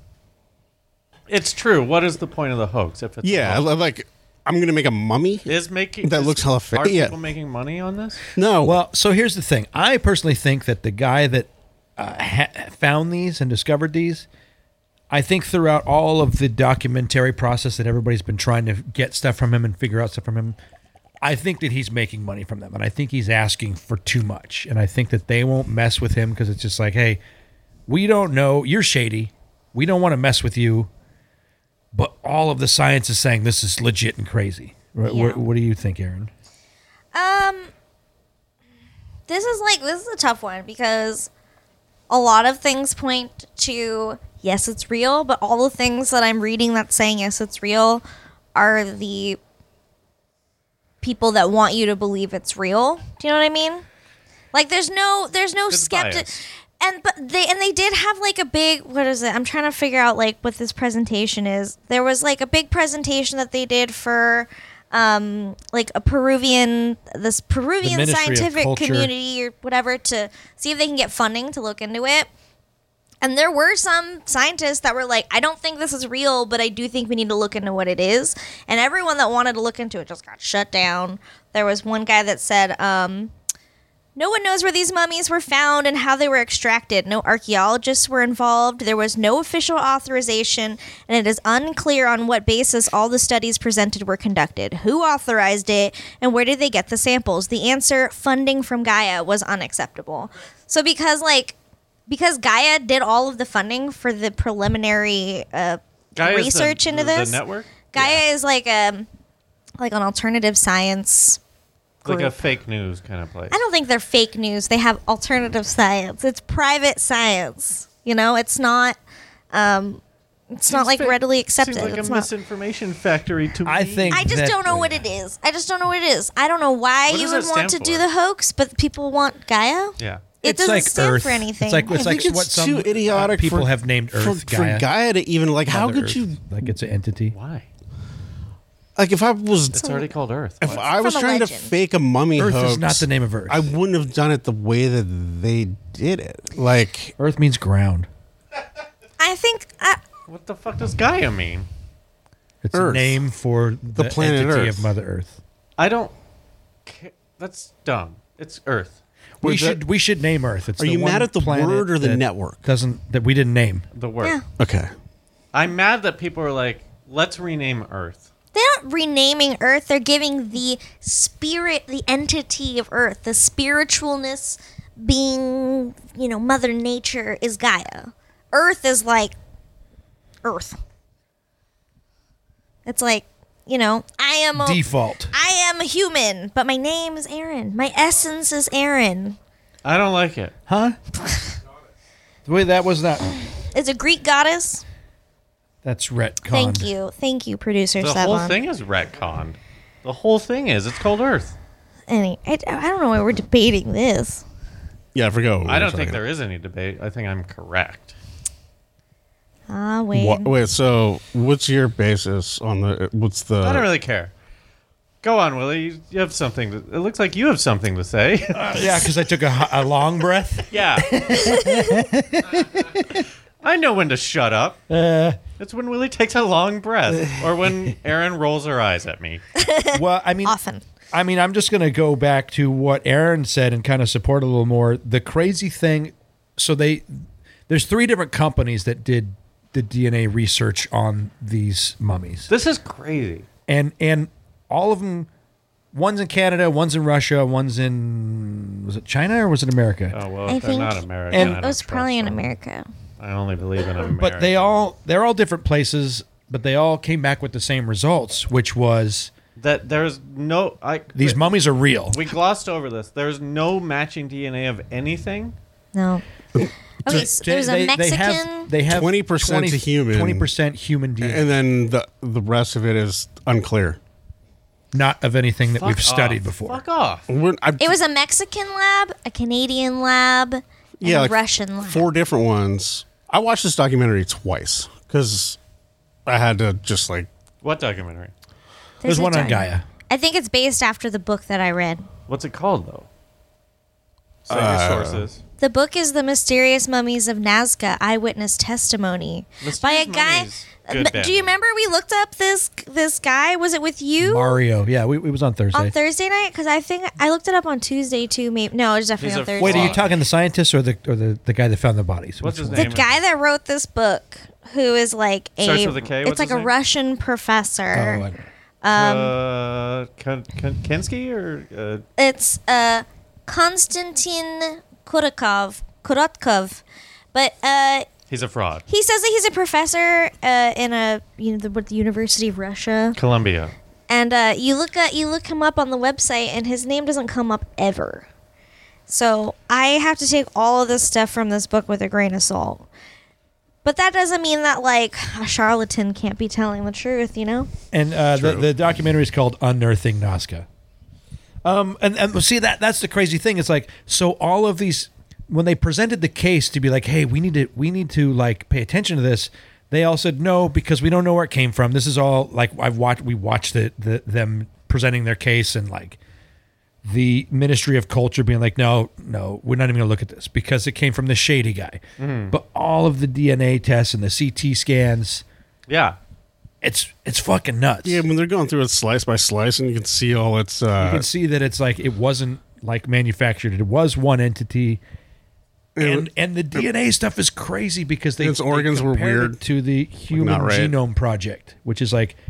Speaker 1: It's true. What is the point of the hoax? If it's a
Speaker 4: Yeah,
Speaker 1: hoax?
Speaker 4: like I'm gonna make a mummy. That looks hella fake.
Speaker 1: Are
Speaker 4: Yeah.
Speaker 1: people making money on this?
Speaker 4: No,
Speaker 3: Well, so here's the thing. I personally think that the guy that found these and discovered these, I think throughout all of the documentary process that everybody's been trying to get stuff from him and figure out stuff from him, I think that he's making money from them, and I think he's asking for too much, and I think that they won't mess with him because it's just like, hey, we don't know, you're shady, we don't want to mess with you, but all of the science is saying this is legit and crazy.
Speaker 2: Yeah.
Speaker 3: What do you think, Aaron?
Speaker 2: this is a tough one because a lot of things point to yes, it's real, but all the things that I'm reading that's saying yes, it's real are the people that want you to believe it's real. Do you know what I mean? Like there's no
Speaker 1: It's
Speaker 2: skeptic.
Speaker 1: bias.
Speaker 2: But they did have like a big, what is it? I'm trying to figure out like what this presentation is. There was like a big presentation that they did for like a Peruvian
Speaker 3: Ministry of
Speaker 2: scientific
Speaker 3: Culture.
Speaker 2: community or whatever to see if they can get funding to look into it. And there were some scientists that were like, I don't think this is real, but I do think we need to look into what it is. And everyone that wanted to look into it just got shut down. There was one guy that said, no one knows where these mummies were found and how they were extracted. No archaeologists were involved. There was no official authorization, and it is unclear on what basis all the studies presented were conducted. Who authorized it, and where did they get the samples? The answer, funding from Gaia, was unacceptable. So because Gaia did all of the funding for the preliminary
Speaker 1: Gaia is
Speaker 2: research into this,
Speaker 1: The network?
Speaker 2: Gaia is like an alternative science
Speaker 1: Like a
Speaker 2: group.
Speaker 1: fake news kind of place.
Speaker 2: I don't think they're fake news. They have alternative science. It's private science. You know, it's not. It's not like
Speaker 1: fake.
Speaker 2: readily accepted.
Speaker 1: Seems like
Speaker 2: It's
Speaker 1: a
Speaker 2: not.
Speaker 1: misinformation factory to me.
Speaker 3: I think
Speaker 2: I just
Speaker 3: that-
Speaker 2: don't know what it is. I just don't know what it is. I don't know why
Speaker 1: What
Speaker 2: you
Speaker 1: does
Speaker 2: would
Speaker 1: that
Speaker 2: want to
Speaker 1: stand
Speaker 2: do
Speaker 1: for?
Speaker 2: the hoax, but people want Gaia.
Speaker 1: Yeah.
Speaker 2: It
Speaker 3: It's
Speaker 2: doesn't
Speaker 3: like
Speaker 2: stand
Speaker 3: Earth.
Speaker 2: for anything.
Speaker 3: It's like
Speaker 4: I think
Speaker 3: what
Speaker 4: it's
Speaker 3: some
Speaker 4: too idiotic.
Speaker 3: people
Speaker 4: for-
Speaker 3: have named Earth
Speaker 4: for Gaia to even like. How
Speaker 3: Mother
Speaker 4: could
Speaker 3: Earth.
Speaker 4: you
Speaker 3: like it's an entity?
Speaker 1: Why?
Speaker 4: like if I was
Speaker 1: It's already called Earth.
Speaker 4: if
Speaker 1: What?
Speaker 4: I was
Speaker 2: From a
Speaker 4: trying to
Speaker 2: legend.
Speaker 4: fake a mummy
Speaker 3: Earth
Speaker 4: hoax,
Speaker 3: is not the name of Earth.
Speaker 4: I wouldn't have done it the way that they did it. Like
Speaker 3: Earth means ground.
Speaker 2: I think.
Speaker 1: What the fuck does Gaia mean?
Speaker 3: It's
Speaker 4: Earth.
Speaker 3: a name for the
Speaker 4: planet
Speaker 3: entity
Speaker 4: Earth.
Speaker 3: of Mother Earth.
Speaker 1: I don't. That's dumb. It's Earth.
Speaker 3: We
Speaker 4: Wait,
Speaker 3: should name Earth. It's
Speaker 4: Are
Speaker 3: the
Speaker 4: you
Speaker 3: one
Speaker 4: mad at the
Speaker 3: planet
Speaker 4: word or the
Speaker 3: that
Speaker 4: network?
Speaker 3: that we didn't name?
Speaker 1: The word.
Speaker 2: Yeah.
Speaker 4: okay,
Speaker 1: I'm mad that people are like, let's rename Earth.
Speaker 2: They're not renaming Earth. They're giving the spirit, the entity of Earth, the spiritualness being, Mother Nature is Gaia. Earth is like Earth. It's like,
Speaker 3: Default.
Speaker 2: I am a human, but my name is Aaron. My essence is Aaron.
Speaker 1: I don't like it.
Speaker 3: Huh? Wait, that was not.
Speaker 2: It's a Greek goddess.
Speaker 3: That's retconned.
Speaker 2: Thank you, producer
Speaker 1: The
Speaker 2: Sevan.
Speaker 1: whole thing is retconned. The whole thing is. It's called Earth.
Speaker 2: I don't know why we're debating this.
Speaker 4: Yeah, I forgot.
Speaker 1: I don't think there is any debate. I think I'm correct.
Speaker 2: Wait.
Speaker 4: Wait, so what's your basis on what's the...
Speaker 1: I don't really care. Go on, Willie. You have something. It looks like you have something to say.
Speaker 3: Yeah, because I took a long breath.
Speaker 1: Yeah. I know when to shut up. It's when Willie takes a long breath, or when Aaron rolls her eyes at me.
Speaker 3: Well, I mean,
Speaker 2: Often.
Speaker 3: I'm just going to go back to what Aaron said and kind of support a little more. The crazy thing, so there's 3 different companies that did the DNA research on these mummies.
Speaker 1: This is crazy.
Speaker 3: And all of them, one's in Canada, one's in Russia, one's in, was it China or was it America?
Speaker 1: Oh, well,
Speaker 2: I
Speaker 1: if they're
Speaker 2: think-
Speaker 1: not American.
Speaker 3: And-
Speaker 1: I
Speaker 2: It
Speaker 1: don't
Speaker 2: was probably
Speaker 1: trust
Speaker 2: in
Speaker 1: them.
Speaker 2: America.
Speaker 1: I only believe in America.
Speaker 3: But they're all different places, but they all came back with the same results, which was
Speaker 1: That there's no...
Speaker 3: these mummies are real.
Speaker 1: We glossed over this. There's no matching DNA of anything.
Speaker 2: No. Okay, so there's a Mexican.
Speaker 3: They have
Speaker 4: 20% to human.
Speaker 3: 20% human DNA,
Speaker 4: And then the rest of it is unclear.
Speaker 3: not of anything that
Speaker 1: Fuck
Speaker 3: we've studied
Speaker 1: off.
Speaker 3: before.
Speaker 1: Fuck off.
Speaker 2: It was a Mexican lab, a Canadian lab, and a
Speaker 4: like
Speaker 2: Russian lab.
Speaker 4: 4 different ones. I watched this documentary twice because I had to just like...
Speaker 1: What documentary?
Speaker 3: There's
Speaker 2: a
Speaker 3: one on
Speaker 2: ton.
Speaker 3: Gaia.
Speaker 2: I think it's based after the book that I read.
Speaker 1: What's it called, though? Say your sources.
Speaker 2: The book is The Mysterious Mummies of Nazca, Eyewitness Testimony. By a
Speaker 1: Mysterious
Speaker 2: guy.
Speaker 1: Mummies. Good band
Speaker 2: Do you
Speaker 1: name.
Speaker 2: remember we looked up this guy? Was it with you?
Speaker 3: Mario. Yeah, it was on Thursday.
Speaker 2: On Thursday night? Because I think I looked it up on Tuesday too. Maybe no, it was definitely
Speaker 1: He's
Speaker 2: on
Speaker 1: a
Speaker 2: Thursday.
Speaker 3: Wait, are you
Speaker 1: Fuck.
Speaker 3: talking the scientist or the guy that found the bodies?
Speaker 1: What's his
Speaker 3: Which
Speaker 2: the
Speaker 1: name?
Speaker 2: guy that wrote this book, who is like
Speaker 1: Starts with a K?
Speaker 2: it's
Speaker 1: What's
Speaker 2: like
Speaker 1: his
Speaker 2: a
Speaker 1: name?
Speaker 2: Russian professor.
Speaker 3: one? Oh,
Speaker 1: Kinski or
Speaker 2: It's Konstantin Korotkov, but
Speaker 1: he's a fraud.
Speaker 2: he says that he's a professor in the University of Russia,
Speaker 1: Columbia.
Speaker 2: and you look him up on the website, and his name doesn't come up ever. So I have to take all of this stuff from this book with a grain of salt. But that doesn't mean that like a charlatan can't be telling the truth, you know?
Speaker 3: And the documentary is called Unearthing Nazca. And see that's the crazy thing. It's like, so all of these, when they presented the case to be like, hey, we need to like pay attention to this, they all said no because we don't know where it came from. This is all like we watched them presenting their case, and like the Ministry of Culture being like, no, we're not even gonna look at this because it came from the shady guy. But all of the DNA tests and the CT scans,
Speaker 1: Yeah.
Speaker 3: it's fucking nuts.
Speaker 4: Yeah, when they're going through it slice by slice, and you can see all its...
Speaker 3: You can see that it's like it wasn't like manufactured. It was one entity. And the DNA stuff is crazy because
Speaker 4: Its organs were
Speaker 3: compared
Speaker 4: weird.
Speaker 3: it to the Human
Speaker 4: not right.
Speaker 3: Genome Project, which is like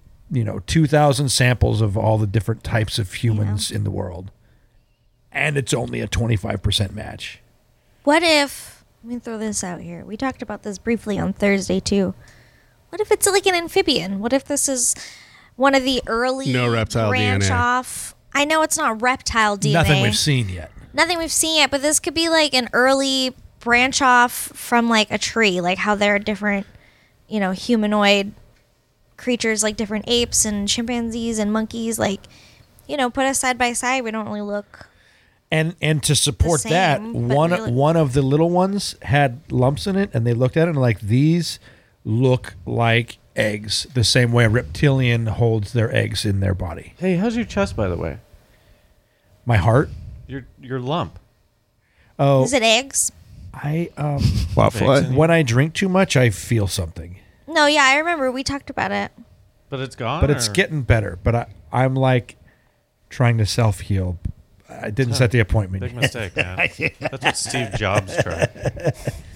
Speaker 3: 2,000 samples of all the different types of humans in the world, and it's only a 25% match.
Speaker 2: What if, let me throw this out here. We talked about this briefly on Thursday too. What if it's like an amphibian? What if this is one of the early
Speaker 4: No reptile
Speaker 2: branch
Speaker 4: DNA.
Speaker 2: off? I know it's not reptile DNA.
Speaker 3: Nothing we've seen yet.
Speaker 2: Nothing we've seen yet, but this could be like an early branch off from like a tree, like how there are different, humanoid creatures like different apes and chimpanzees and monkeys, like, put us side by side. We don't really look.
Speaker 3: And to support
Speaker 2: same,
Speaker 3: that,
Speaker 2: but
Speaker 3: one of the little ones had lumps in it, and they looked at it and like, these look like eggs, the same way a reptilian holds their eggs in their body.
Speaker 1: Hey, how's your chest, by the way?
Speaker 3: My heart.
Speaker 1: Your lump.
Speaker 3: Oh,
Speaker 2: Is it eggs?
Speaker 3: I
Speaker 4: What?
Speaker 3: when I drink too much, I feel something,
Speaker 2: No, yeah, I remember we talked about it.
Speaker 1: But it's gone?
Speaker 3: but it's
Speaker 1: or-
Speaker 3: getting better. But I'm like trying to self heal. I didn't set the appointment
Speaker 1: Big
Speaker 3: yet.
Speaker 1: mistake, man. That's what Steve Jobs tried.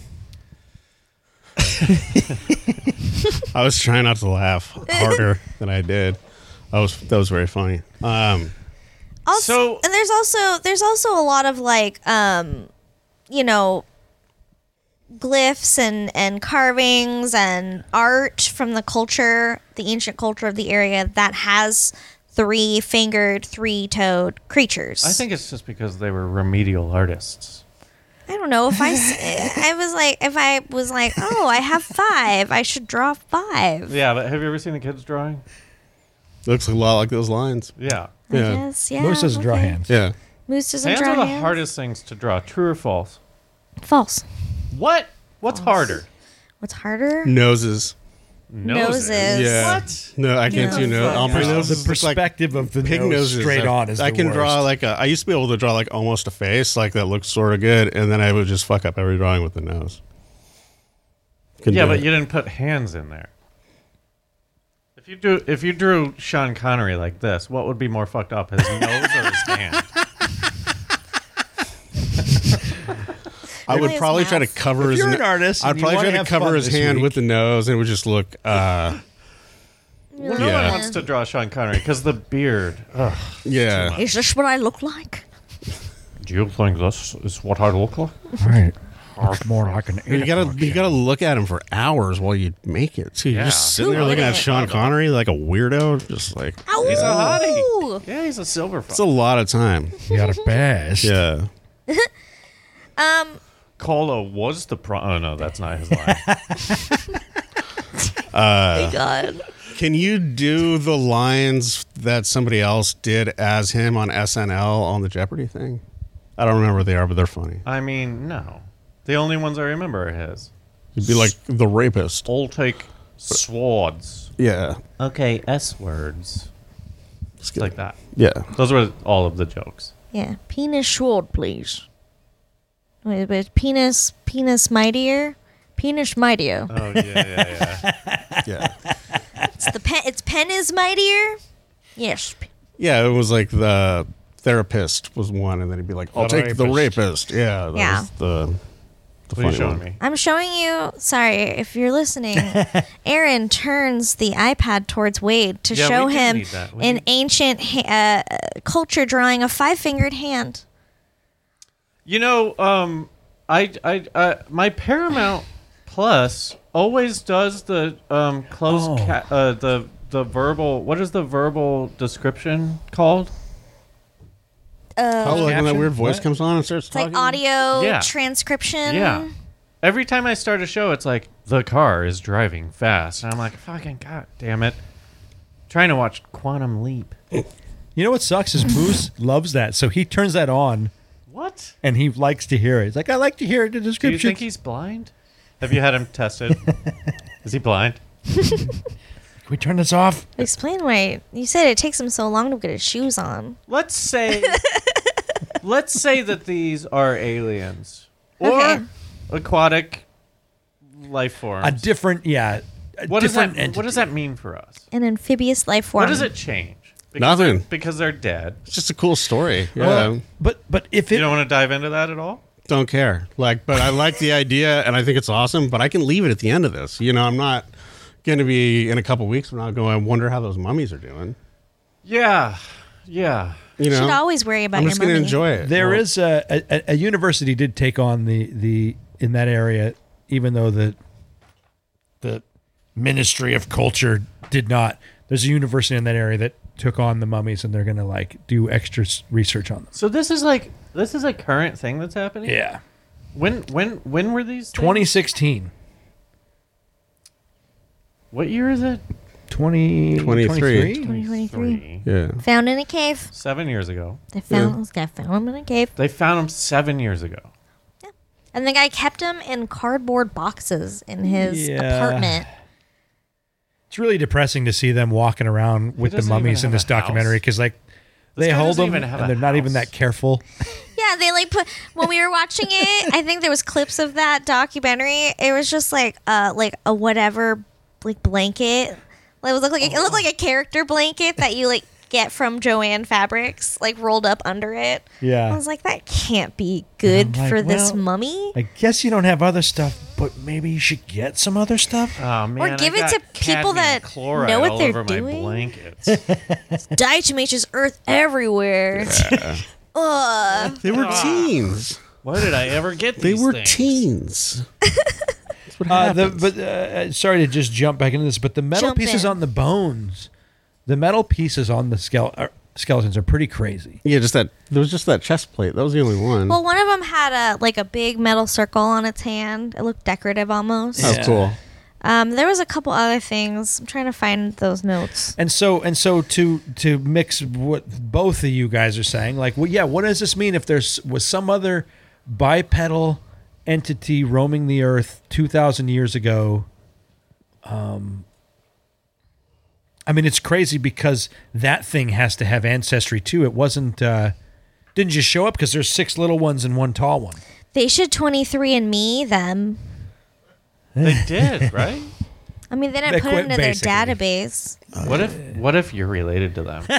Speaker 4: I was trying not to laugh harder than I did. That was very funny.
Speaker 2: Also, and there's also a lot of like you know, glyphs and carvings and art from the ancient culture of the area that has 3-fingered, 3-toed creatures.
Speaker 1: I think it's just because they were remedial artists.
Speaker 2: I don't know if I was like, oh, I have 5, I should draw 5.
Speaker 1: Yeah, but have you ever seen the kids drawing?
Speaker 4: Looks a lot like those lines.
Speaker 1: Yeah.
Speaker 2: I
Speaker 4: Yeah.
Speaker 2: guess, yeah.
Speaker 3: Moose doesn't draw
Speaker 2: okay.
Speaker 3: hands.
Speaker 4: Yeah.
Speaker 2: Moose doesn't
Speaker 1: Hands
Speaker 2: draw
Speaker 1: are the
Speaker 2: hands.
Speaker 1: hardest things to draw. True or false?
Speaker 2: False.
Speaker 1: What? What's harder?
Speaker 2: What's harder?
Speaker 4: Noses.
Speaker 2: Noses.
Speaker 4: Yeah.
Speaker 1: What?
Speaker 4: No, I can't do no. All my
Speaker 3: The
Speaker 4: noses look like
Speaker 3: perspective of the
Speaker 4: pig
Speaker 3: nose
Speaker 4: noses.
Speaker 3: straight on is
Speaker 4: I
Speaker 3: the
Speaker 4: can
Speaker 3: worst.
Speaker 4: draw like I used to be able to draw like almost a face, like that looks sort of good, and then I would just fuck up every drawing with the nose. Couldn't
Speaker 1: Yeah,
Speaker 4: do
Speaker 1: but
Speaker 4: it.
Speaker 1: you didn't put hands in there. If you drew Sean Connery like this, what would be more fucked up, his nose or his hand?
Speaker 4: I would
Speaker 2: Really his
Speaker 4: probably try to
Speaker 2: mouth.
Speaker 4: cover
Speaker 3: If
Speaker 4: his.
Speaker 3: you're an artist
Speaker 4: I'd
Speaker 3: and you
Speaker 4: probably
Speaker 3: wanna
Speaker 4: try to
Speaker 3: have
Speaker 4: cover
Speaker 3: fun
Speaker 4: his
Speaker 3: this
Speaker 4: hand
Speaker 3: week-
Speaker 4: with the nose, and it would just look.
Speaker 1: No one
Speaker 4: Yeah.
Speaker 1: wants to draw Sean Connery because the beard. Ugh.
Speaker 4: Yeah.
Speaker 2: Is this what I look like?
Speaker 1: Do you think this is what I look like?
Speaker 3: Right. Looks more like an
Speaker 4: You gotta look at him for hours while you make it. So you're just
Speaker 1: Yeah.
Speaker 4: sitting there
Speaker 2: Who
Speaker 4: looking at
Speaker 2: wouldn't?
Speaker 4: Sean Connery like a weirdo, just like
Speaker 1: He's a
Speaker 2: Ooh.
Speaker 1: hottie. Yeah, he's a silver fox.
Speaker 4: it's a lot of time.
Speaker 3: You got a best.
Speaker 4: Yeah.
Speaker 1: Cola was the Oh no, that's not his line.
Speaker 2: God.
Speaker 4: Can you do the lines that somebody else did as him on SNL on the Jeopardy thing? I don't remember what they are, but they're funny.
Speaker 1: I mean, no. The only ones I remember are his.
Speaker 4: You'd be like the rapist.
Speaker 1: I'll take swords.
Speaker 4: Yeah.
Speaker 1: Okay, S words. It's like that.
Speaker 4: Yeah.
Speaker 1: Those were all of the jokes.
Speaker 2: Yeah. Penis sword, please. Wait, penis mightier? Penis mightier.
Speaker 1: Oh yeah.
Speaker 4: Yeah.
Speaker 2: Its pen is mightier? Yes.
Speaker 4: Yeah, it was like the therapist was one, and then he'd be like, I'll
Speaker 3: The
Speaker 4: take the
Speaker 3: rapist.
Speaker 4: rapist. Yeah. That
Speaker 2: Yeah.
Speaker 4: was the
Speaker 1: What are you
Speaker 4: funny
Speaker 1: showing
Speaker 4: one.
Speaker 1: me?
Speaker 2: I'm showing you. Sorry, if you're listening, Aaron turns the iPad towards Wade to
Speaker 1: Yeah,
Speaker 2: show
Speaker 1: we do
Speaker 2: him
Speaker 1: need that. We
Speaker 2: an
Speaker 1: need-
Speaker 2: ancient culture drawing a 5-fingered hand.
Speaker 1: You know, I my Paramount Plus always does the closed the verbal. What is the verbal description called?
Speaker 4: Oh, like when that
Speaker 3: Caption?
Speaker 4: weird voice
Speaker 3: What?
Speaker 4: comes on and starts
Speaker 2: It's like
Speaker 4: talking?
Speaker 2: audio
Speaker 1: Yeah.
Speaker 2: transcription.
Speaker 1: Yeah. Every time I start a show, it's like the car is driving fast, and I'm like, fucking god damn it! Trying to watch Quantum Leap.
Speaker 3: You know what sucks is Moose loves that, so he turns that on
Speaker 1: What?
Speaker 3: and he likes to hear it. He's like, I like to hear the
Speaker 1: Do you
Speaker 3: description.
Speaker 1: think he's blind? Have you had him tested? Is he blind?
Speaker 3: Can we turn this off?
Speaker 2: Explain why you said it takes him so long to get his shoes on.
Speaker 1: Let's say that these are aliens or
Speaker 2: Okay.
Speaker 1: aquatic life forms.
Speaker 3: A different, yeah.
Speaker 1: What does
Speaker 3: different
Speaker 1: that? What does that mean for us?
Speaker 2: An amphibious life form.
Speaker 1: What does it change?
Speaker 4: Nothing.
Speaker 1: Because they're dead.
Speaker 4: It's just a cool story. Yeah.
Speaker 3: Well, but if
Speaker 1: You
Speaker 3: it
Speaker 1: don't want to dive into that at all?
Speaker 4: Don't care. Like, but I like the idea and I think it's awesome, but I can leave it at the end of this. You know, I'm not going to be in a couple weeks from now going, I wonder how those mummies are doing.
Speaker 1: Yeah. Yeah.
Speaker 4: You
Speaker 2: You
Speaker 4: know,
Speaker 2: should always worry about
Speaker 4: I'm
Speaker 2: your
Speaker 4: just going to
Speaker 2: mummy.
Speaker 4: enjoy it.
Speaker 3: there
Speaker 4: Well,
Speaker 3: is a university did take on the in that area, even though the Ministry of Culture did not. There's a university in that area that took on the mummies, and they're going to like do extra research on them.
Speaker 1: So this is a current thing that's happening?
Speaker 3: Yeah,
Speaker 1: When were these things?
Speaker 3: 2016,
Speaker 1: What year is it?
Speaker 4: 23.
Speaker 2: 2023.
Speaker 4: Yeah.
Speaker 2: Found in a cave.
Speaker 1: 7 years ago.
Speaker 2: They found this guy found him in a cave.
Speaker 1: They found him 7 years ago.
Speaker 2: And the guy kept him in cardboard boxes in his
Speaker 3: Yeah.
Speaker 2: apartment.
Speaker 3: it's really depressing to see them walking around with the
Speaker 1: doesn't
Speaker 3: mummies
Speaker 1: even
Speaker 3: in
Speaker 1: have
Speaker 3: this
Speaker 1: a
Speaker 3: documentary
Speaker 1: house.
Speaker 3: because like they
Speaker 1: guy
Speaker 3: hold
Speaker 1: doesn't
Speaker 3: them
Speaker 1: even have
Speaker 3: and
Speaker 1: a
Speaker 3: they're not even
Speaker 1: house.
Speaker 3: that careful.
Speaker 2: Yeah, they like put when we were watching it, I think there was clips of that documentary. It was just like a whatever like blanket. Like, it looked like a character blanket that you like get from Joanne Fabrics, like rolled up under it.
Speaker 3: Yeah.
Speaker 2: I was like, that can't be good
Speaker 3: I'm like,
Speaker 2: for this
Speaker 3: well,
Speaker 2: mummy.
Speaker 3: I guess you don't have other stuff, but maybe you should get some other stuff.
Speaker 1: Oh man!
Speaker 2: give
Speaker 1: I
Speaker 2: it
Speaker 1: got
Speaker 2: to people
Speaker 1: cadmium
Speaker 2: that
Speaker 1: chloride
Speaker 2: know what
Speaker 1: all
Speaker 2: they're
Speaker 1: over my
Speaker 2: doing.
Speaker 1: blankets.
Speaker 2: Diatomaceous earth everywhere. Ugh.
Speaker 4: They were teens.
Speaker 1: Why did I ever get
Speaker 4: They
Speaker 1: these
Speaker 4: were
Speaker 1: things?
Speaker 4: teens. That's what happens.
Speaker 3: Sorry to just jump back into this, but the metal
Speaker 2: Jump
Speaker 3: pieces
Speaker 2: in.
Speaker 3: on the bones, the metal pieces on the skeletons are pretty crazy.
Speaker 4: Yeah, just that. There was just that chest plate. That was the only one.
Speaker 2: Well, one of them had a big metal circle on its hand. It looked decorative almost.
Speaker 4: that was cool.
Speaker 2: There was a couple other things. I'm trying to find those notes.
Speaker 3: And so to mix what both of you guys are saying, like, well, yeah, what does this mean if was some other bipedal entity roaming the earth 2,000 years ago? I mean, it's crazy because that thing has to have ancestry too. It wasn't didn't just show up because there's 6 little ones and 1 tall one.
Speaker 2: They should 23andMe them.
Speaker 1: They did, right?
Speaker 2: I mean, they didn't put it into their
Speaker 3: Basically.
Speaker 2: database.
Speaker 1: What if you're related to them?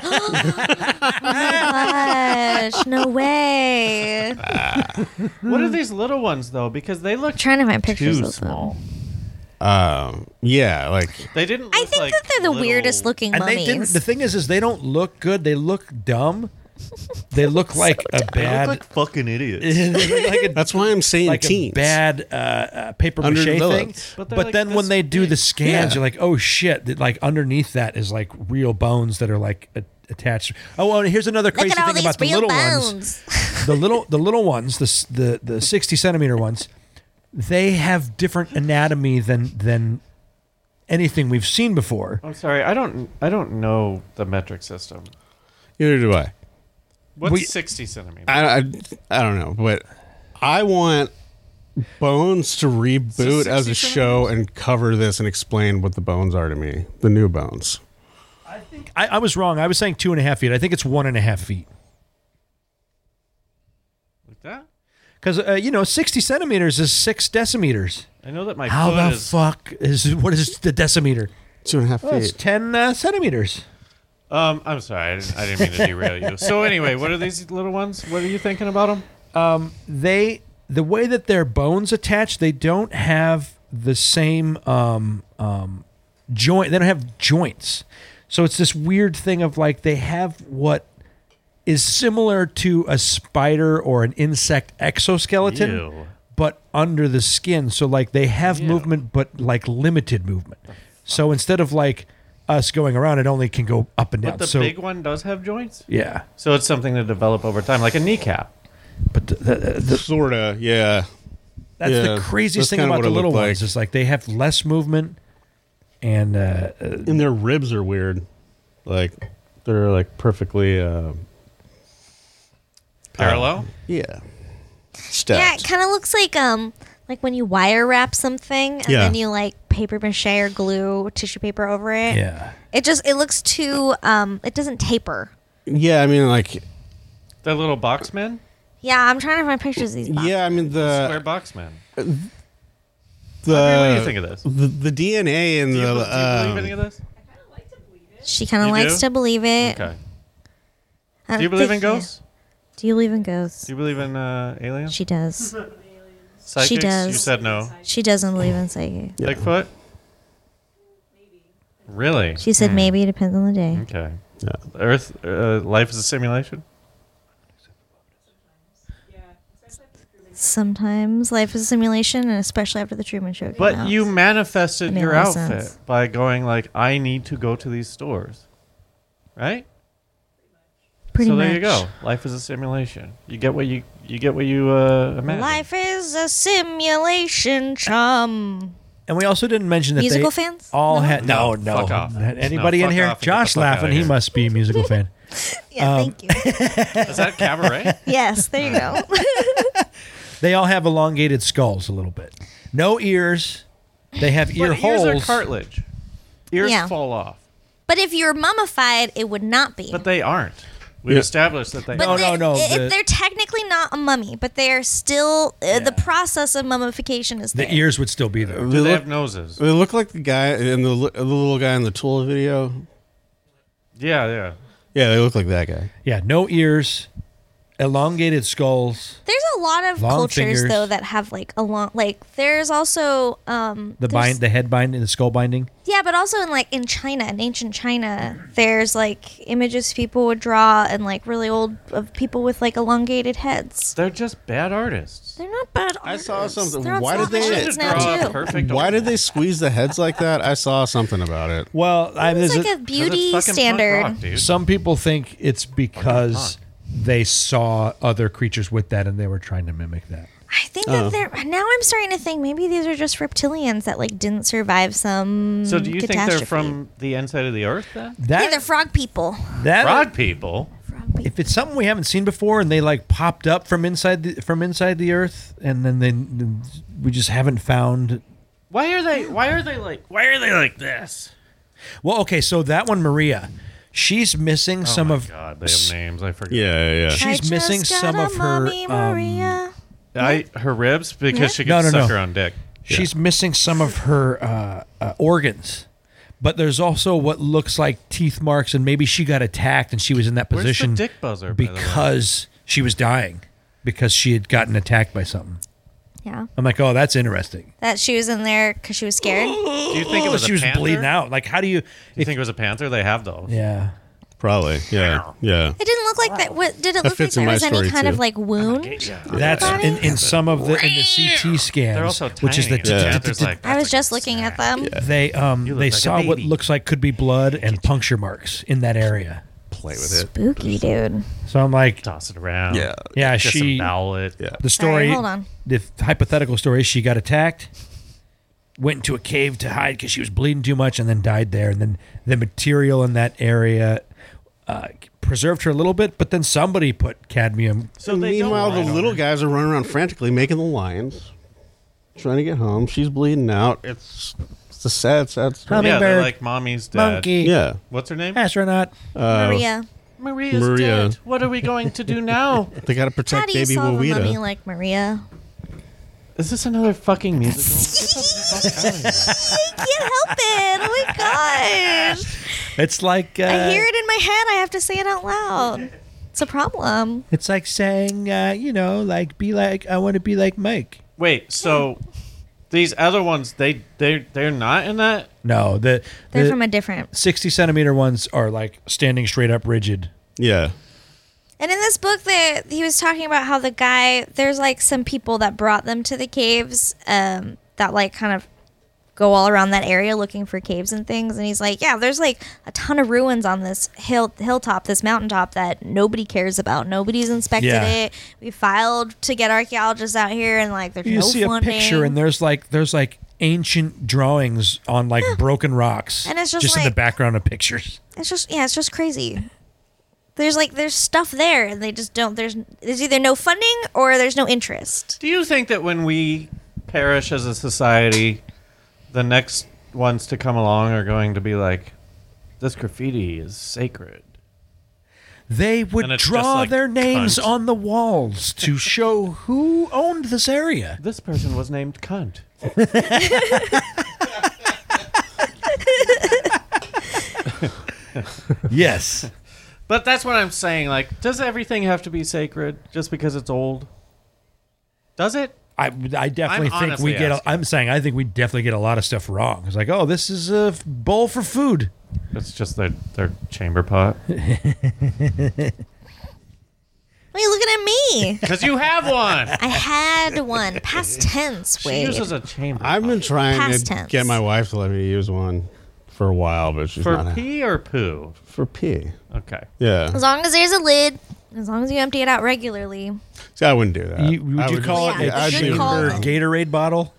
Speaker 2: Gosh, no way.
Speaker 1: What are these little ones though? Because they look
Speaker 2: I'm trying to find pictures
Speaker 1: too
Speaker 2: of them.
Speaker 1: small.
Speaker 4: Yeah, like
Speaker 1: They didn't. Look
Speaker 2: I think
Speaker 1: like
Speaker 2: that they're the
Speaker 1: little-
Speaker 2: weirdest looking
Speaker 3: And they didn't.
Speaker 2: mummies.
Speaker 3: The thing is they don't look good. They look dumb. They look like a
Speaker 1: They
Speaker 3: bad.
Speaker 1: look like fucking idiots.
Speaker 3: they look like a,
Speaker 4: that's why I'm saying
Speaker 3: like
Speaker 4: teens.
Speaker 3: a bad paper mache thing.
Speaker 4: Underdeveloped.
Speaker 1: But
Speaker 3: But,
Speaker 1: they're like
Speaker 3: then when
Speaker 1: this
Speaker 3: they do the
Speaker 1: big.
Speaker 3: scans,
Speaker 4: Yeah.
Speaker 3: you're like, oh shit! That, like underneath that is like real bones that are like attached. Oh, and here's another
Speaker 2: Look
Speaker 3: crazy
Speaker 2: at all
Speaker 3: thing
Speaker 2: these
Speaker 3: about the
Speaker 2: real
Speaker 3: little
Speaker 2: bones.
Speaker 3: ones. The little ones, the 60 centimeter ones, they have different anatomy than anything we've seen before.
Speaker 1: I'm sorry, I don't know the metric system.
Speaker 4: Neither do I.
Speaker 1: What's 60 centimeters?
Speaker 4: I don't know, but I want Bones to reboot as a
Speaker 1: 60
Speaker 4: show and cover this and explain what the bones are to me. The new Bones.
Speaker 3: I was wrong. I was saying 2.5 feet. I think it's 1.5 feet.
Speaker 1: Like that?
Speaker 3: Because 60 centimeters is 6 decimeters.
Speaker 1: I know that my
Speaker 3: How
Speaker 1: foot
Speaker 3: the
Speaker 1: is.
Speaker 3: fuck what is the decimeter?
Speaker 4: 2.5
Speaker 3: Well, it's
Speaker 4: feet.
Speaker 3: 10 centimeters.
Speaker 1: I'm sorry, I didn't mean to derail you. So anyway, what are these little ones? What are you thinking about them?
Speaker 3: The way that their bones attach, they don't have the same joint. They don't have joints. So it's this weird thing of like they have what is similar to a spider or an insect exoskeleton,
Speaker 1: Ew.
Speaker 3: but under the skin. So like they have
Speaker 1: Ew.
Speaker 3: movement, but like limited movement. So instead of like us going around, it only can go up and down.
Speaker 1: But the
Speaker 3: so
Speaker 1: big one does have joints?
Speaker 3: yeah,
Speaker 1: So it's something to develop over time, like a kneecap.
Speaker 3: but
Speaker 4: Sorta, yeah.
Speaker 3: that's
Speaker 4: Yeah,
Speaker 3: the craziest
Speaker 4: that's
Speaker 3: thing
Speaker 4: kinda
Speaker 3: about
Speaker 4: what
Speaker 3: the
Speaker 4: it
Speaker 3: little
Speaker 4: looked
Speaker 3: ones.
Speaker 4: like.
Speaker 3: Is like they have less movement, and
Speaker 4: And their ribs are weird. Like they're like perfectly
Speaker 1: Parallel?
Speaker 4: yeah.
Speaker 2: Yeah,
Speaker 4: Stacked.
Speaker 2: it kind of looks like when you wire wrap something and
Speaker 4: Yeah.
Speaker 2: then you like paper mache or glue tissue paper over it.
Speaker 3: yeah.
Speaker 2: It looks too it doesn't taper.
Speaker 4: Yeah, I mean like
Speaker 1: The little box man?
Speaker 2: Yeah, I'm trying to find pictures of these. Boxes.
Speaker 4: yeah, I mean
Speaker 1: Square box man.
Speaker 4: the
Speaker 1: What do you think of this?
Speaker 4: the DNA and
Speaker 1: Do you,
Speaker 4: the
Speaker 1: do you believe any of this?
Speaker 2: She kind of
Speaker 1: You
Speaker 2: likes
Speaker 1: do?
Speaker 2: to believe it.
Speaker 1: Okay.
Speaker 2: I
Speaker 1: Do you
Speaker 2: don't
Speaker 1: believe in
Speaker 2: think-
Speaker 1: ghosts?
Speaker 2: Do you believe in ghosts?
Speaker 1: Do you believe in aliens?
Speaker 2: She does.
Speaker 1: Psychics?
Speaker 2: does.
Speaker 1: You said no.
Speaker 2: She doesn't believe in psychic.
Speaker 4: Yeah.
Speaker 1: Bigfoot? Really?
Speaker 2: She said maybe it depends on the day.
Speaker 1: Okay.
Speaker 4: Yeah.
Speaker 1: Earth, life is a simulation?
Speaker 2: Sometimes life is a simulation, and especially after the Truman Show came
Speaker 1: But
Speaker 2: out.
Speaker 1: you manifested
Speaker 2: It made
Speaker 1: your
Speaker 2: a lot of
Speaker 1: outfit
Speaker 2: sense.
Speaker 1: by going like, I need to go to these stores. Right?
Speaker 2: Pretty
Speaker 1: so
Speaker 2: much.
Speaker 1: there you go. Life is a simulation. You get what you imagine.
Speaker 2: Life is a simulation, chum.
Speaker 3: And we also didn't mention that
Speaker 2: Musical
Speaker 3: they
Speaker 2: fans?
Speaker 3: all
Speaker 2: No?
Speaker 3: had no.
Speaker 1: Fuck off.
Speaker 3: Anybody
Speaker 1: No,
Speaker 3: in
Speaker 1: fuck
Speaker 3: here?
Speaker 1: off and get
Speaker 3: Josh
Speaker 1: the fuck
Speaker 3: laughing.
Speaker 1: outta
Speaker 3: He
Speaker 1: here.
Speaker 3: must be a musical fan.
Speaker 2: Yeah, thank you.
Speaker 1: Is that cabaret?
Speaker 2: Yes, there you go.
Speaker 3: They all have elongated skulls a little bit. No ears. They have ear
Speaker 1: But
Speaker 3: holes.
Speaker 1: ears are cartilage. Ears
Speaker 2: Yeah.
Speaker 1: fall off.
Speaker 2: But if you're mummified, it would not be.
Speaker 1: But they aren't. We've
Speaker 4: Yeah.
Speaker 1: established that they
Speaker 2: But
Speaker 1: aren't.
Speaker 3: No.
Speaker 2: They're technically not a mummy, but they are still the process of mummification is there.
Speaker 3: The ears would still be there.
Speaker 1: Do they have noses?
Speaker 4: They look like the guy in the little guy in the Tool video.
Speaker 1: Yeah, yeah.
Speaker 4: Yeah, they look like that guy.
Speaker 3: Yeah, no ears, elongated skulls.
Speaker 2: There's a lot of
Speaker 3: Long
Speaker 2: cultures
Speaker 3: fingers.
Speaker 2: though that have like a long there's also
Speaker 3: The head binding, the skull binding.
Speaker 2: yeah, but also in China, in ancient China, there's like images people would draw and like really old of people with like elongated heads.
Speaker 1: They're just bad artists.
Speaker 2: They're not bad.
Speaker 4: I saw
Speaker 2: artists.
Speaker 4: something.
Speaker 2: They're on
Speaker 4: Why did
Speaker 2: slot
Speaker 4: they-
Speaker 2: machines
Speaker 1: Draw a
Speaker 2: now too?
Speaker 1: perfect
Speaker 4: Why did they
Speaker 1: ornament.
Speaker 4: squeeze the heads like that? I saw something about it.
Speaker 3: Well,
Speaker 2: It's like a
Speaker 1: 'Cause it's
Speaker 2: beauty
Speaker 1: fucking punk
Speaker 2: standard.
Speaker 1: rock, dude.
Speaker 3: some people think it's because they saw other creatures with that and they were trying to mimic that.
Speaker 2: I think that they're now. I'm starting to think maybe these are just reptilians that like didn't survive some.
Speaker 1: So do you think they're
Speaker 2: catastrophe.
Speaker 1: from the inside of the earth then?
Speaker 2: Yeah, they're frog people.
Speaker 3: that
Speaker 1: Frog people?
Speaker 2: Frog people.
Speaker 3: if it's something we haven't seen before and they like popped up from inside the earth and then we just haven't found.
Speaker 1: Why are they like this?
Speaker 3: Well, okay, so that one, Maria, she's missing some
Speaker 1: oh my
Speaker 3: of.
Speaker 1: God, they have names. I forget.
Speaker 4: Yeah.
Speaker 3: She's
Speaker 2: I
Speaker 3: missing
Speaker 2: just got
Speaker 3: some
Speaker 2: a
Speaker 3: of her.
Speaker 2: mommy, Maria.
Speaker 1: Her ribs because
Speaker 2: Yeah.
Speaker 1: she
Speaker 3: No,
Speaker 1: can
Speaker 3: no,
Speaker 1: suck
Speaker 3: no.
Speaker 1: her own dick.
Speaker 3: She's missing some of her organs. But there's also what looks like teeth marks, and maybe she got attacked and she was in that
Speaker 1: Where's the
Speaker 3: position
Speaker 1: dick buzzer, by the way?
Speaker 3: because she was dying, because she had gotten attacked by something.
Speaker 2: Yeah,
Speaker 3: I'm like, oh, that's interesting.
Speaker 2: that she was in there because she was scared.
Speaker 1: Do you think it was
Speaker 3: she
Speaker 1: a
Speaker 3: was
Speaker 1: panther?
Speaker 3: bleeding out. Like, how do you?
Speaker 1: Do you think it was a panther? They have those.
Speaker 3: Yeah.
Speaker 4: Probably. Yeah.
Speaker 2: It didn't look like that. What did it look like?
Speaker 4: fits in
Speaker 2: There
Speaker 4: my
Speaker 2: was any
Speaker 4: story,
Speaker 2: kind
Speaker 4: too.
Speaker 2: of like wound.
Speaker 3: That's
Speaker 2: Body?
Speaker 3: in some of the CT scans,
Speaker 1: They're also
Speaker 3: which is the
Speaker 1: tiny. The panther's like,
Speaker 2: I was just looking at them.
Speaker 3: they
Speaker 1: look
Speaker 3: they
Speaker 1: like a
Speaker 3: saw what
Speaker 1: baby.
Speaker 3: looks like could be blood and puncture marks in that area.
Speaker 4: Play with it.
Speaker 2: Spooky, dude.
Speaker 3: So I'm like,
Speaker 1: toss it around.
Speaker 3: yeah, she.
Speaker 1: disembowel it.
Speaker 4: Yeah.
Speaker 3: The story,
Speaker 2: Sorry, hold on.
Speaker 3: the hypothetical story is she got attacked, went into a cave to hide because she was bleeding too much, and then died there. And then the material in that area preserved her a little bit, but then somebody put cadmium.
Speaker 1: So they don't
Speaker 4: Meanwhile, the
Speaker 1: lie on
Speaker 4: little
Speaker 1: her.
Speaker 4: guys are running around frantically making the lines, trying to get home. She's bleeding out. It's a sad story.
Speaker 3: Hummingbird.
Speaker 1: Yeah, they're like, mommy's dead.
Speaker 3: Monkey.
Speaker 4: Yeah.
Speaker 1: What's her name?
Speaker 3: Astronaut.
Speaker 2: Maria.
Speaker 1: Maria's
Speaker 4: Maria.
Speaker 1: dead. What are we going to do now?
Speaker 4: They got to
Speaker 2: How
Speaker 4: protect
Speaker 2: do you
Speaker 4: baby
Speaker 2: solve a mummy
Speaker 4: Wawita.
Speaker 2: like Maria?
Speaker 1: Is this another fucking musical? Get the fuck out of here.
Speaker 2: I can't help it. Oh my gosh.
Speaker 3: It's like
Speaker 2: I hear it in my head. I have to say it out loud. It's a problem.
Speaker 3: It's like saying, like be like I want to be like Mike.
Speaker 1: Wait, so these other ones, they're not in that?
Speaker 3: No,
Speaker 2: They're
Speaker 3: the
Speaker 2: from a different.
Speaker 3: 60-centimeter ones are like standing straight up, rigid.
Speaker 4: Yeah.
Speaker 2: And in this book, he was talking about how the guy, there's like some people that brought them to the caves that like kind of go all around that area looking for caves and things. And he's like, yeah, there's like a ton of ruins on this hilltop, this mountaintop that nobody cares about. Nobody's inspected
Speaker 3: Yeah.
Speaker 2: it. We filed to get archaeologists out here, and like there's
Speaker 3: You
Speaker 2: no
Speaker 3: see
Speaker 2: funding.
Speaker 3: a picture and there's like ancient drawings on like broken rocks,
Speaker 2: And it's just
Speaker 3: in the
Speaker 2: like-
Speaker 3: background of pictures.
Speaker 2: It's just crazy. There's stuff there, and they just don't. There's either no funding or there's no interest.
Speaker 1: Do you think that when we perish as a society, the next ones to come along are going to be like, this graffiti is sacred?
Speaker 3: They would
Speaker 1: And it's
Speaker 3: draw
Speaker 1: just like
Speaker 3: their names
Speaker 1: cunt.
Speaker 3: on the walls to show who owned this area.
Speaker 1: This person was named Cunt.
Speaker 3: Yes.
Speaker 1: But that's what I'm saying. Like, does everything have to be sacred just because it's old? Does it?
Speaker 3: I definitely
Speaker 1: I'm
Speaker 3: think
Speaker 1: honestly
Speaker 3: we get.
Speaker 1: asking.
Speaker 3: I'm saying I think we definitely get a lot of stuff wrong. It's like, oh, this is a bowl for food.
Speaker 1: It's just their chamber pot.
Speaker 2: What are you looking at me?
Speaker 1: Because you have one.
Speaker 2: I had one. Past tense.
Speaker 1: She
Speaker 2: Wait.
Speaker 1: uses a chamber
Speaker 4: I've been trying
Speaker 2: Past
Speaker 4: to
Speaker 2: tense.
Speaker 4: get my wife to let me use one for a while, but she's
Speaker 1: for
Speaker 4: not.
Speaker 1: pee or poo.
Speaker 4: For pee.
Speaker 1: Okay.
Speaker 4: Yeah.
Speaker 2: As long as there's a lid, as long as you empty it out regularly.
Speaker 4: See, I wouldn't do that.
Speaker 3: Would
Speaker 4: I
Speaker 3: you
Speaker 4: would
Speaker 3: call
Speaker 2: Yeah,
Speaker 3: it
Speaker 2: it's
Speaker 3: a
Speaker 2: a good
Speaker 3: chamber
Speaker 2: call.
Speaker 3: Gatorade bottle?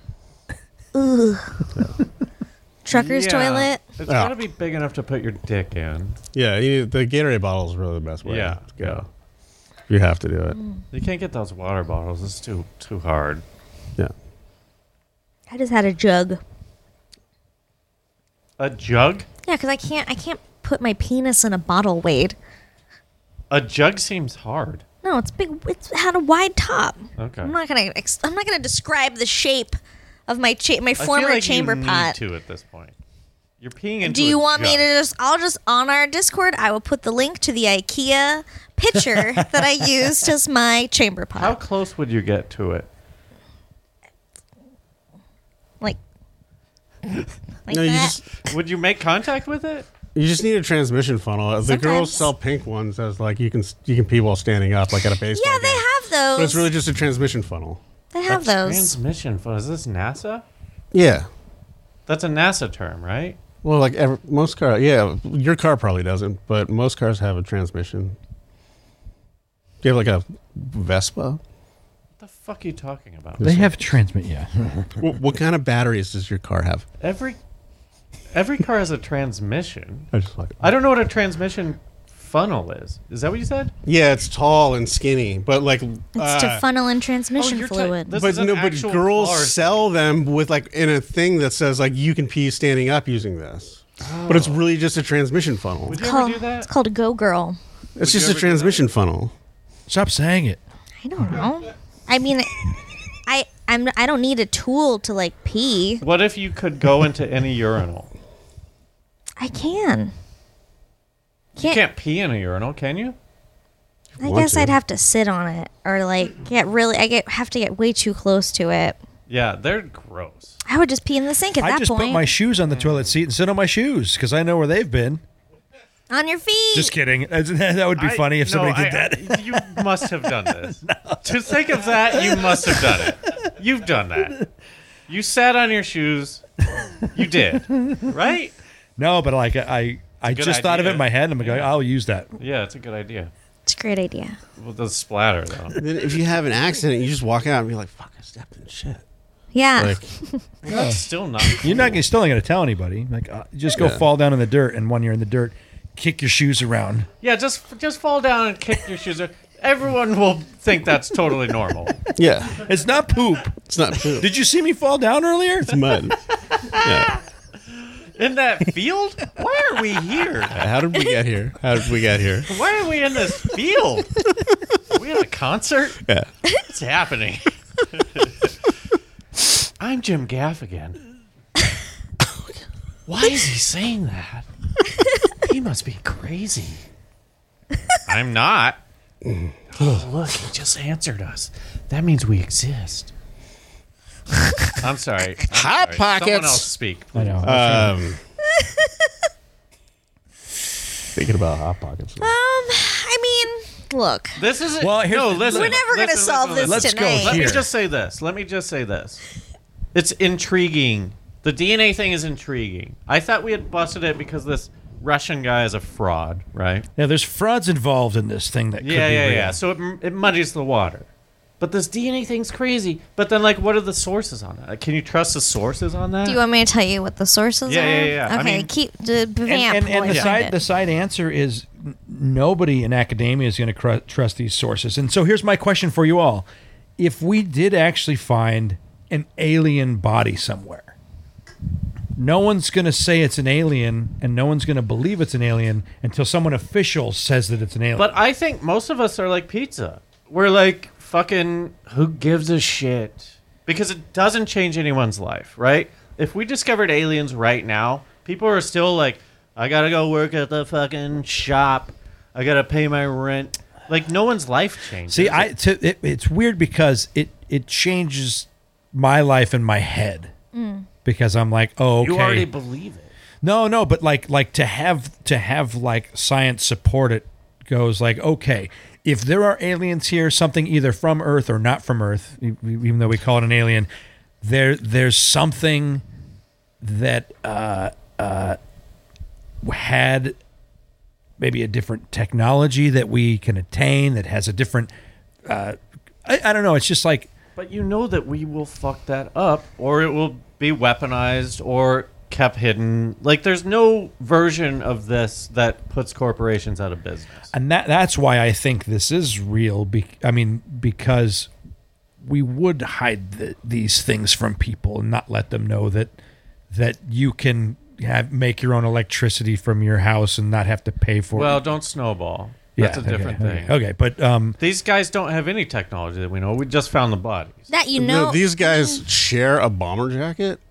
Speaker 2: Trucker's
Speaker 1: Yeah.
Speaker 2: toilet.
Speaker 1: It's got to be big enough to put your dick in.
Speaker 4: Yeah, the Gatorade bottle is really the best way
Speaker 1: Yeah,
Speaker 4: to go. You have to do it.
Speaker 1: You can't get those water bottles. It's too hard.
Speaker 4: Yeah.
Speaker 2: I just had a jug.
Speaker 1: A jug?
Speaker 2: Yeah, because I can't put my penis in a bottle, Wade.
Speaker 1: A jug seems hard.
Speaker 2: No, it's big. It's had a wide top.
Speaker 1: Okay.
Speaker 2: I'm not gonna describe the shape of my
Speaker 1: I feel
Speaker 2: former
Speaker 1: like
Speaker 2: chamber
Speaker 1: you
Speaker 2: pot.
Speaker 1: need to at this point. You're peeing into
Speaker 2: Do you
Speaker 1: a
Speaker 2: want me
Speaker 1: jug.
Speaker 2: to just? I'll just on our Discord. I will put the link to the IKEA pitcher that I used as my chamber pot.
Speaker 1: How close would you get to it?
Speaker 2: Like
Speaker 4: No, you
Speaker 2: that.
Speaker 4: just
Speaker 1: Would you make contact with it?
Speaker 4: you just need a transmission funnel. The girls
Speaker 2: Sometimes.
Speaker 4: sell pink ones as like you can pee while standing up, like at a baseball
Speaker 2: Yeah,
Speaker 4: game.
Speaker 2: they have those.
Speaker 4: But it's really just a transmission funnel.
Speaker 2: they have
Speaker 1: That's
Speaker 2: those.
Speaker 1: Transmission funnel. Is this NASA?
Speaker 4: Yeah.
Speaker 1: That's a NASA term, right?
Speaker 4: Well, like most cars, yeah, your car probably doesn't, but most cars have a transmission. Do you have like a Vespa?
Speaker 1: What the fuck are you talking about?
Speaker 3: They have transmit. Yeah.
Speaker 4: What kind of batteries does your car have?
Speaker 1: Every car has a transmission.
Speaker 4: I just like.
Speaker 1: I don't know what a transmission funnel is. Is that what you said?
Speaker 4: Yeah, it's tall and skinny, but like.
Speaker 2: It's to funnel in transmission
Speaker 1: you're ta-
Speaker 2: fluid.
Speaker 1: this-
Speaker 4: But
Speaker 1: is an
Speaker 4: no, but
Speaker 1: actual
Speaker 4: girls
Speaker 1: car.
Speaker 4: sell them with like in a thing that says like you can pee standing up using this, but it's really just a transmission funnel.
Speaker 1: Would you ever do
Speaker 2: It's
Speaker 1: that?
Speaker 2: called a Go Girl.
Speaker 4: It's
Speaker 1: you
Speaker 4: just a
Speaker 1: ever do
Speaker 4: transmission funnel.
Speaker 3: Stop saying it.
Speaker 2: I don't know. I mean, I don't need a tool to like pee.
Speaker 1: What if you could go into any urinal?
Speaker 2: I can.
Speaker 1: You can't pee in a urinal, can you?
Speaker 2: I
Speaker 4: want
Speaker 2: guess
Speaker 4: to.
Speaker 2: I'd have to sit on it or like have to get way too close to it.
Speaker 1: Yeah, they're gross.
Speaker 2: I would just pee in the sink at
Speaker 3: I
Speaker 2: that
Speaker 3: just
Speaker 2: point.
Speaker 3: put my shoes on the toilet seat and sit on my shoes because I know where they've been.
Speaker 2: On your feet.
Speaker 3: Just kidding. That would be funny if somebody did that.
Speaker 1: You must have done this. To think of that, you must have done it. You've done that. You sat on your shoes. You did, right?
Speaker 3: No, but like I
Speaker 1: good
Speaker 3: just thought of it
Speaker 1: idea.
Speaker 3: in my head. And I'm like, I'll use that.
Speaker 1: Yeah, it's a good idea.
Speaker 2: It's a great idea.
Speaker 1: Well, the splatter though.
Speaker 4: Then if you have an accident, you just walk out and be like, "Fuck, I stepped in shit."
Speaker 2: Yeah.
Speaker 4: Like,
Speaker 1: That's still not.
Speaker 3: You're not. You're still not going to tell anybody. Like, just go fall down in the dirt, and when you're in the dirt, kick your shoes around.
Speaker 1: Yeah, just fall down and kick your shoes. Everyone will think that's totally normal.
Speaker 4: yeah,
Speaker 3: It's not poop.
Speaker 4: it's not poop.
Speaker 3: Did you see me fall down earlier?
Speaker 4: It's mud. Yeah.
Speaker 1: In that field? Why are we here?
Speaker 4: How did we get here? How did we get here?
Speaker 1: Why are we in this field? Are we at a concert?
Speaker 4: Yeah.
Speaker 1: What's happening? I'm Jim Gaffigan. Why is he saying that? He must be crazy. I'm not. Oh, look, he just answered us. That means we exist. I'm sorry.
Speaker 4: Hot Pockets.
Speaker 1: Someone else speak.
Speaker 3: I know.
Speaker 4: Thinking about Hot Pockets.
Speaker 2: I mean, look.
Speaker 1: This is
Speaker 3: Well, here's
Speaker 1: no.
Speaker 3: the-
Speaker 1: Listen,
Speaker 2: We're never going to
Speaker 1: listen,
Speaker 2: solve
Speaker 1: listen,
Speaker 2: this
Speaker 1: listen.
Speaker 3: Let's go
Speaker 2: tonight.
Speaker 1: Let me
Speaker 3: here.
Speaker 1: just say this. Let me just say this. It's intriguing. The DNA thing is intriguing. I thought we had busted it because this Russian guy is a fraud, right?
Speaker 3: Yeah, there's frauds involved in this thing that could
Speaker 1: Yeah,
Speaker 3: be
Speaker 1: yeah,
Speaker 3: real.
Speaker 1: yeah. So it muddies the water. But this DNA thing's crazy. But then, like, what are the sources on that? Can you trust the sources on that?
Speaker 2: Do you want me to tell you what the sources
Speaker 1: Yeah,
Speaker 2: are?
Speaker 1: yeah, yeah.
Speaker 2: Okay,
Speaker 1: I mean-
Speaker 2: keep the vamp.
Speaker 3: And
Speaker 2: while
Speaker 3: the
Speaker 2: you find
Speaker 3: side
Speaker 2: it.
Speaker 3: the side answer is nobody in academia is going to trust these sources. And so here's my question for you all: if we did actually find an alien body somewhere, no one's going to say it's an alien, and no one's going to believe it's an alien until someone official says that it's an alien.
Speaker 1: But I think most of us are like pizza. We're like, fucking, who gives a shit? Because it doesn't change anyone's life, right? If we discovered aliens right now, people are still like, I gotta go work at the fucking shop. I gotta pay my rent. Like, no one's life changes.
Speaker 3: See, it's weird because it changes my life in my head because I'm like, oh, okay.
Speaker 1: You already believe it.
Speaker 3: No, but like to have like science support it goes like, okay, if there are aliens here, something either from Earth or not from Earth, even though we call it an alien, there's something that had maybe a different technology that we can attain that has a different I don't know, it's just like,
Speaker 1: But you know that we will fuck that up, or it will be weaponized or kept hidden. Like, there's no version of this that puts corporations out of business.
Speaker 3: and that's why I think this is real. Because we would hide these things from people and not let them know that you can make your own electricity from your house and not have to pay for
Speaker 1: Well,
Speaker 3: it.
Speaker 1: don't snowball. That's a different thing.
Speaker 3: Okay, but
Speaker 1: These guys don't have any technology that we know. We just found the bodies.
Speaker 2: that you
Speaker 4: No,
Speaker 2: know.
Speaker 4: these guys share a bomber jacket,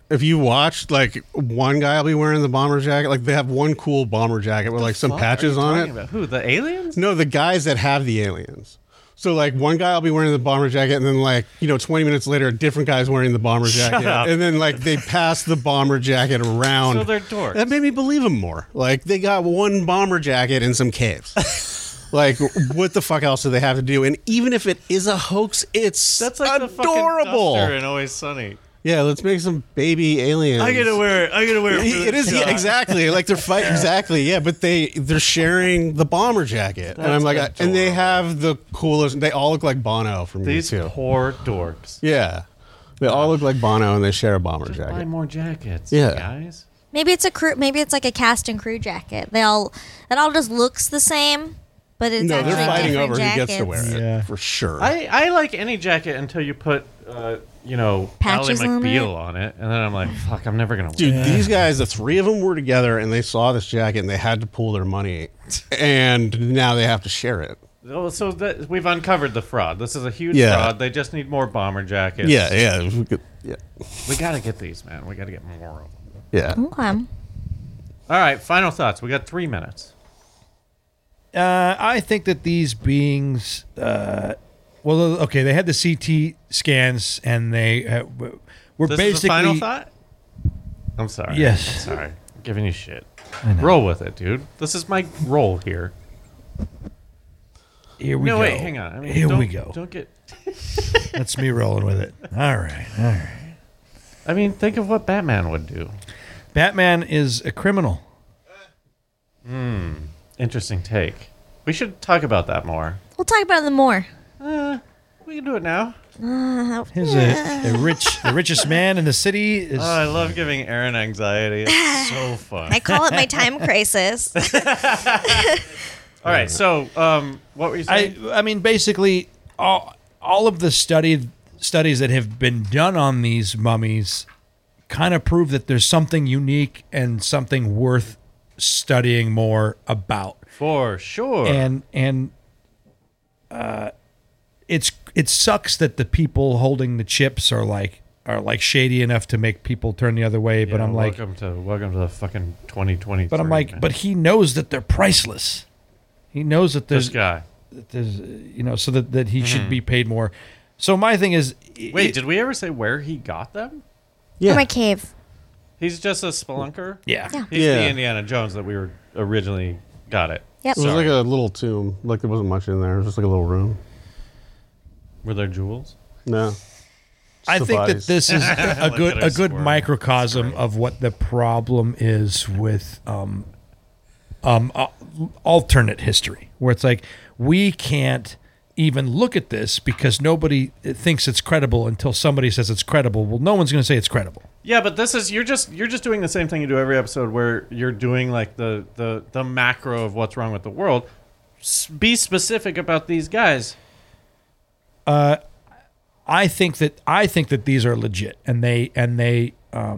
Speaker 4: if you watch, like, one guy will be wearing the bomber jacket. Like, they have one cool bomber jacket with, like, some patches on it.
Speaker 1: About? Who, the aliens?
Speaker 4: No, the guys that have the aliens. So, like, one guy will be wearing the bomber jacket, and then, like, 20 minutes later, a different guy's wearing the bomber jacket.
Speaker 1: up.
Speaker 4: And then, like, they pass the bomber jacket around.
Speaker 1: So they're dorks.
Speaker 4: That made me believe them more. Like, they got one bomber jacket in some caves. Like, what the fuck else do they have to do? And even if it is a hoax, it's
Speaker 1: That's like
Speaker 4: adorable.
Speaker 1: the fucking Duster in Always Sunny.
Speaker 4: Yeah, let's make some baby aliens.
Speaker 1: I gotta wear it.
Speaker 4: It is, yeah, exactly. Like they're fighting, exactly. Yeah, but they're sharing the bomber jacket, and I'm like, and they have the coolest. They all look like Bono from
Speaker 1: These
Speaker 4: U2.
Speaker 1: poor dorks.
Speaker 4: Yeah, they all look like Bono, and they share a bomber
Speaker 1: Just buy
Speaker 4: jacket.
Speaker 1: more jackets,
Speaker 4: Yeah.
Speaker 1: guys.
Speaker 2: Maybe it's a crew. Maybe it's like a cast and crew jacket. It all just looks the same, but it's
Speaker 4: No,
Speaker 2: actually
Speaker 4: they're fighting
Speaker 2: different
Speaker 4: over
Speaker 2: jackets.
Speaker 4: who gets to wear it
Speaker 3: Yeah.
Speaker 4: for sure.
Speaker 1: I like any jacket until you put, Ally
Speaker 2: Patches on
Speaker 1: McBeal on it, and then I'm like, fuck, I'm never gonna wear
Speaker 4: Dude,
Speaker 1: it.
Speaker 4: these guys, the three of them were together, and they saw this jacket, and they had to pool their money, and now they have to share it.
Speaker 1: So we've uncovered the fraud. This is a huge
Speaker 4: Yeah.
Speaker 1: fraud. They just need more bomber jackets.
Speaker 4: Yeah, yeah, yeah,
Speaker 1: We gotta get these, man. We gotta get more of them.
Speaker 4: yeah.
Speaker 2: Okay.
Speaker 1: All right, final thoughts. We got 3 minutes.
Speaker 3: I think that these beings, they had the CT scans and they were
Speaker 1: This
Speaker 3: basically.
Speaker 1: is the final thought? I'm sorry.
Speaker 3: Yes.
Speaker 1: I'm sorry. I'm giving you shit. Roll with it, dude. This is my role here.
Speaker 3: Here we go.
Speaker 1: No, wait, hang on. I mean,
Speaker 3: Here we
Speaker 1: don't-
Speaker 3: go.
Speaker 1: Don't get.
Speaker 3: That's me rolling with it. All right.
Speaker 1: I mean, think of what Batman would do.
Speaker 3: Batman is a criminal.
Speaker 1: Interesting take. We should talk about that more.
Speaker 2: We'll talk about them more.
Speaker 1: We can do it now.
Speaker 3: He's the richest man in the city. Is,
Speaker 1: Oh, I love giving Aaron anxiety. It's so fun.
Speaker 2: I call it my time crisis.
Speaker 1: All right, so what were you saying?
Speaker 3: I mean, basically, all of the studies that have been done on these mummies kind of prove that there's something unique and something worth studying more about.
Speaker 1: For sure.
Speaker 3: And it sucks that the people holding the chips are like shady enough to make people turn the other way. But
Speaker 1: Yeah,
Speaker 3: I'm like,
Speaker 1: welcome to the fucking 2023.
Speaker 3: but I'm like,
Speaker 1: man.
Speaker 3: but he knows that they're priceless. He knows that
Speaker 1: this
Speaker 3: there's,
Speaker 1: guy.
Speaker 3: that there's so that he should be paid more. So my thing is,
Speaker 1: Wait, did we ever say where he got them?
Speaker 4: Yeah.
Speaker 2: From my cave.
Speaker 1: He's just a spelunker.
Speaker 3: yeah.
Speaker 2: Yeah.
Speaker 1: He's
Speaker 4: Yeah.
Speaker 1: the Indiana Jones that we were originally got it.
Speaker 2: Yep.
Speaker 4: It was
Speaker 1: Sorry.
Speaker 4: like a little tomb. Like there wasn't much in there. It was just like a little room.
Speaker 1: Were there jewels?
Speaker 4: No.
Speaker 3: I
Speaker 4: The
Speaker 3: think that
Speaker 4: bodies.
Speaker 3: this is a
Speaker 1: Look
Speaker 3: good
Speaker 1: at her
Speaker 3: a good
Speaker 1: squirm.
Speaker 3: microcosm of what the problem is with alternate history, where it's like we can't even look at this because nobody thinks it's credible until somebody says it's credible. Well, no one's going to say it's credible.
Speaker 1: Yeah, but this is you're just doing the same thing you do every episode where you're doing like the macro of what's wrong with the world. Be specific about these guys.
Speaker 3: I think that these are legit, and they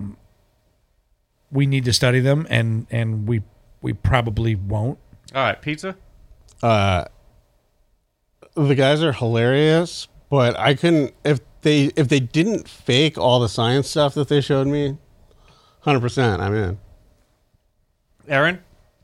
Speaker 3: we need to study them, and we probably won't.
Speaker 1: All right, pizza.
Speaker 4: The guys are hilarious, but I couldn't if they didn't fake all the science stuff that they showed me. 100%, I'm in.
Speaker 1: Aaron.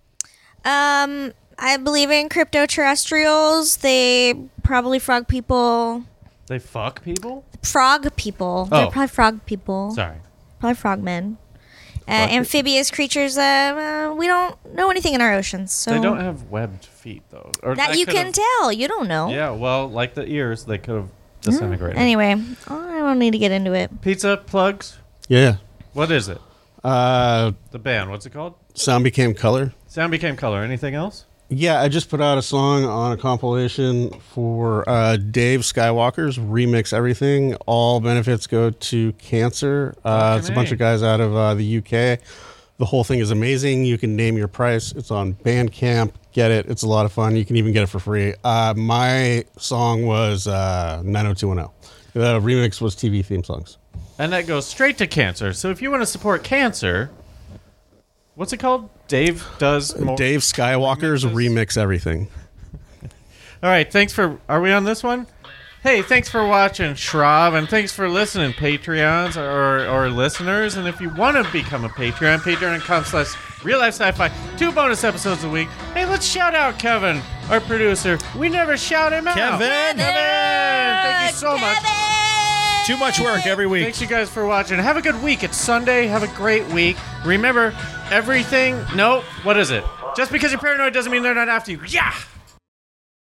Speaker 2: I believe in crypto-terrestrials. They probably frog people.
Speaker 1: They fuck people.
Speaker 2: Frog people.
Speaker 1: Oh.
Speaker 2: They're probably frog people.
Speaker 1: Sorry.
Speaker 2: Probably frogmen.
Speaker 1: Fuck it.
Speaker 2: Amphibious creatures. We don't know anything in our oceans. So
Speaker 1: They don't have webbed feet though. Or
Speaker 2: that you
Speaker 1: could
Speaker 2: can
Speaker 1: have-
Speaker 2: tell. You don't know.
Speaker 1: Yeah, well, like the ears, they could have disintegrated.
Speaker 2: Anyway, I don't need to get into it.
Speaker 1: Pizza plugs.
Speaker 4: Yeah.
Speaker 1: What is it?
Speaker 4: Uh,
Speaker 1: The band. What's it called?
Speaker 4: Sound Became Color.
Speaker 1: Sound Became Color. Anything else?
Speaker 4: Yeah, I just put out a song on a compilation for Dave Skywalker's Remix Everything. All benefits go to cancer. It's a bunch of guys out of the UK. The whole thing is amazing. You can name your price. It's on Bandcamp. Get it. It's a lot of fun. You can even get it for free. My song was 90210. The remix was TV theme songs.
Speaker 1: And that goes straight to cancer. So if you want to support cancer, what's it called? Dave does more.
Speaker 4: Dave Skywalker's
Speaker 1: remixes?
Speaker 4: Remix Everything.
Speaker 1: All right, thanks for. Are we on this one? Hey, thanks for watching, Schraub, and thanks for listening, Patreons or listeners. And if you want to become a Patreon, patreon.com/Real Life Sci-Fi, 2 bonus episodes a week. Hey, let's shout out Kevin, our producer. We never shout him out.
Speaker 3: Kevin!
Speaker 1: Thank you so much.
Speaker 3: Too much work every week.
Speaker 1: Thanks, you guys, for watching. Have a good week. It's Sunday. Have a great week. Remember, everything... No, what is it? Just because you're paranoid doesn't mean they're not after you. Yeah!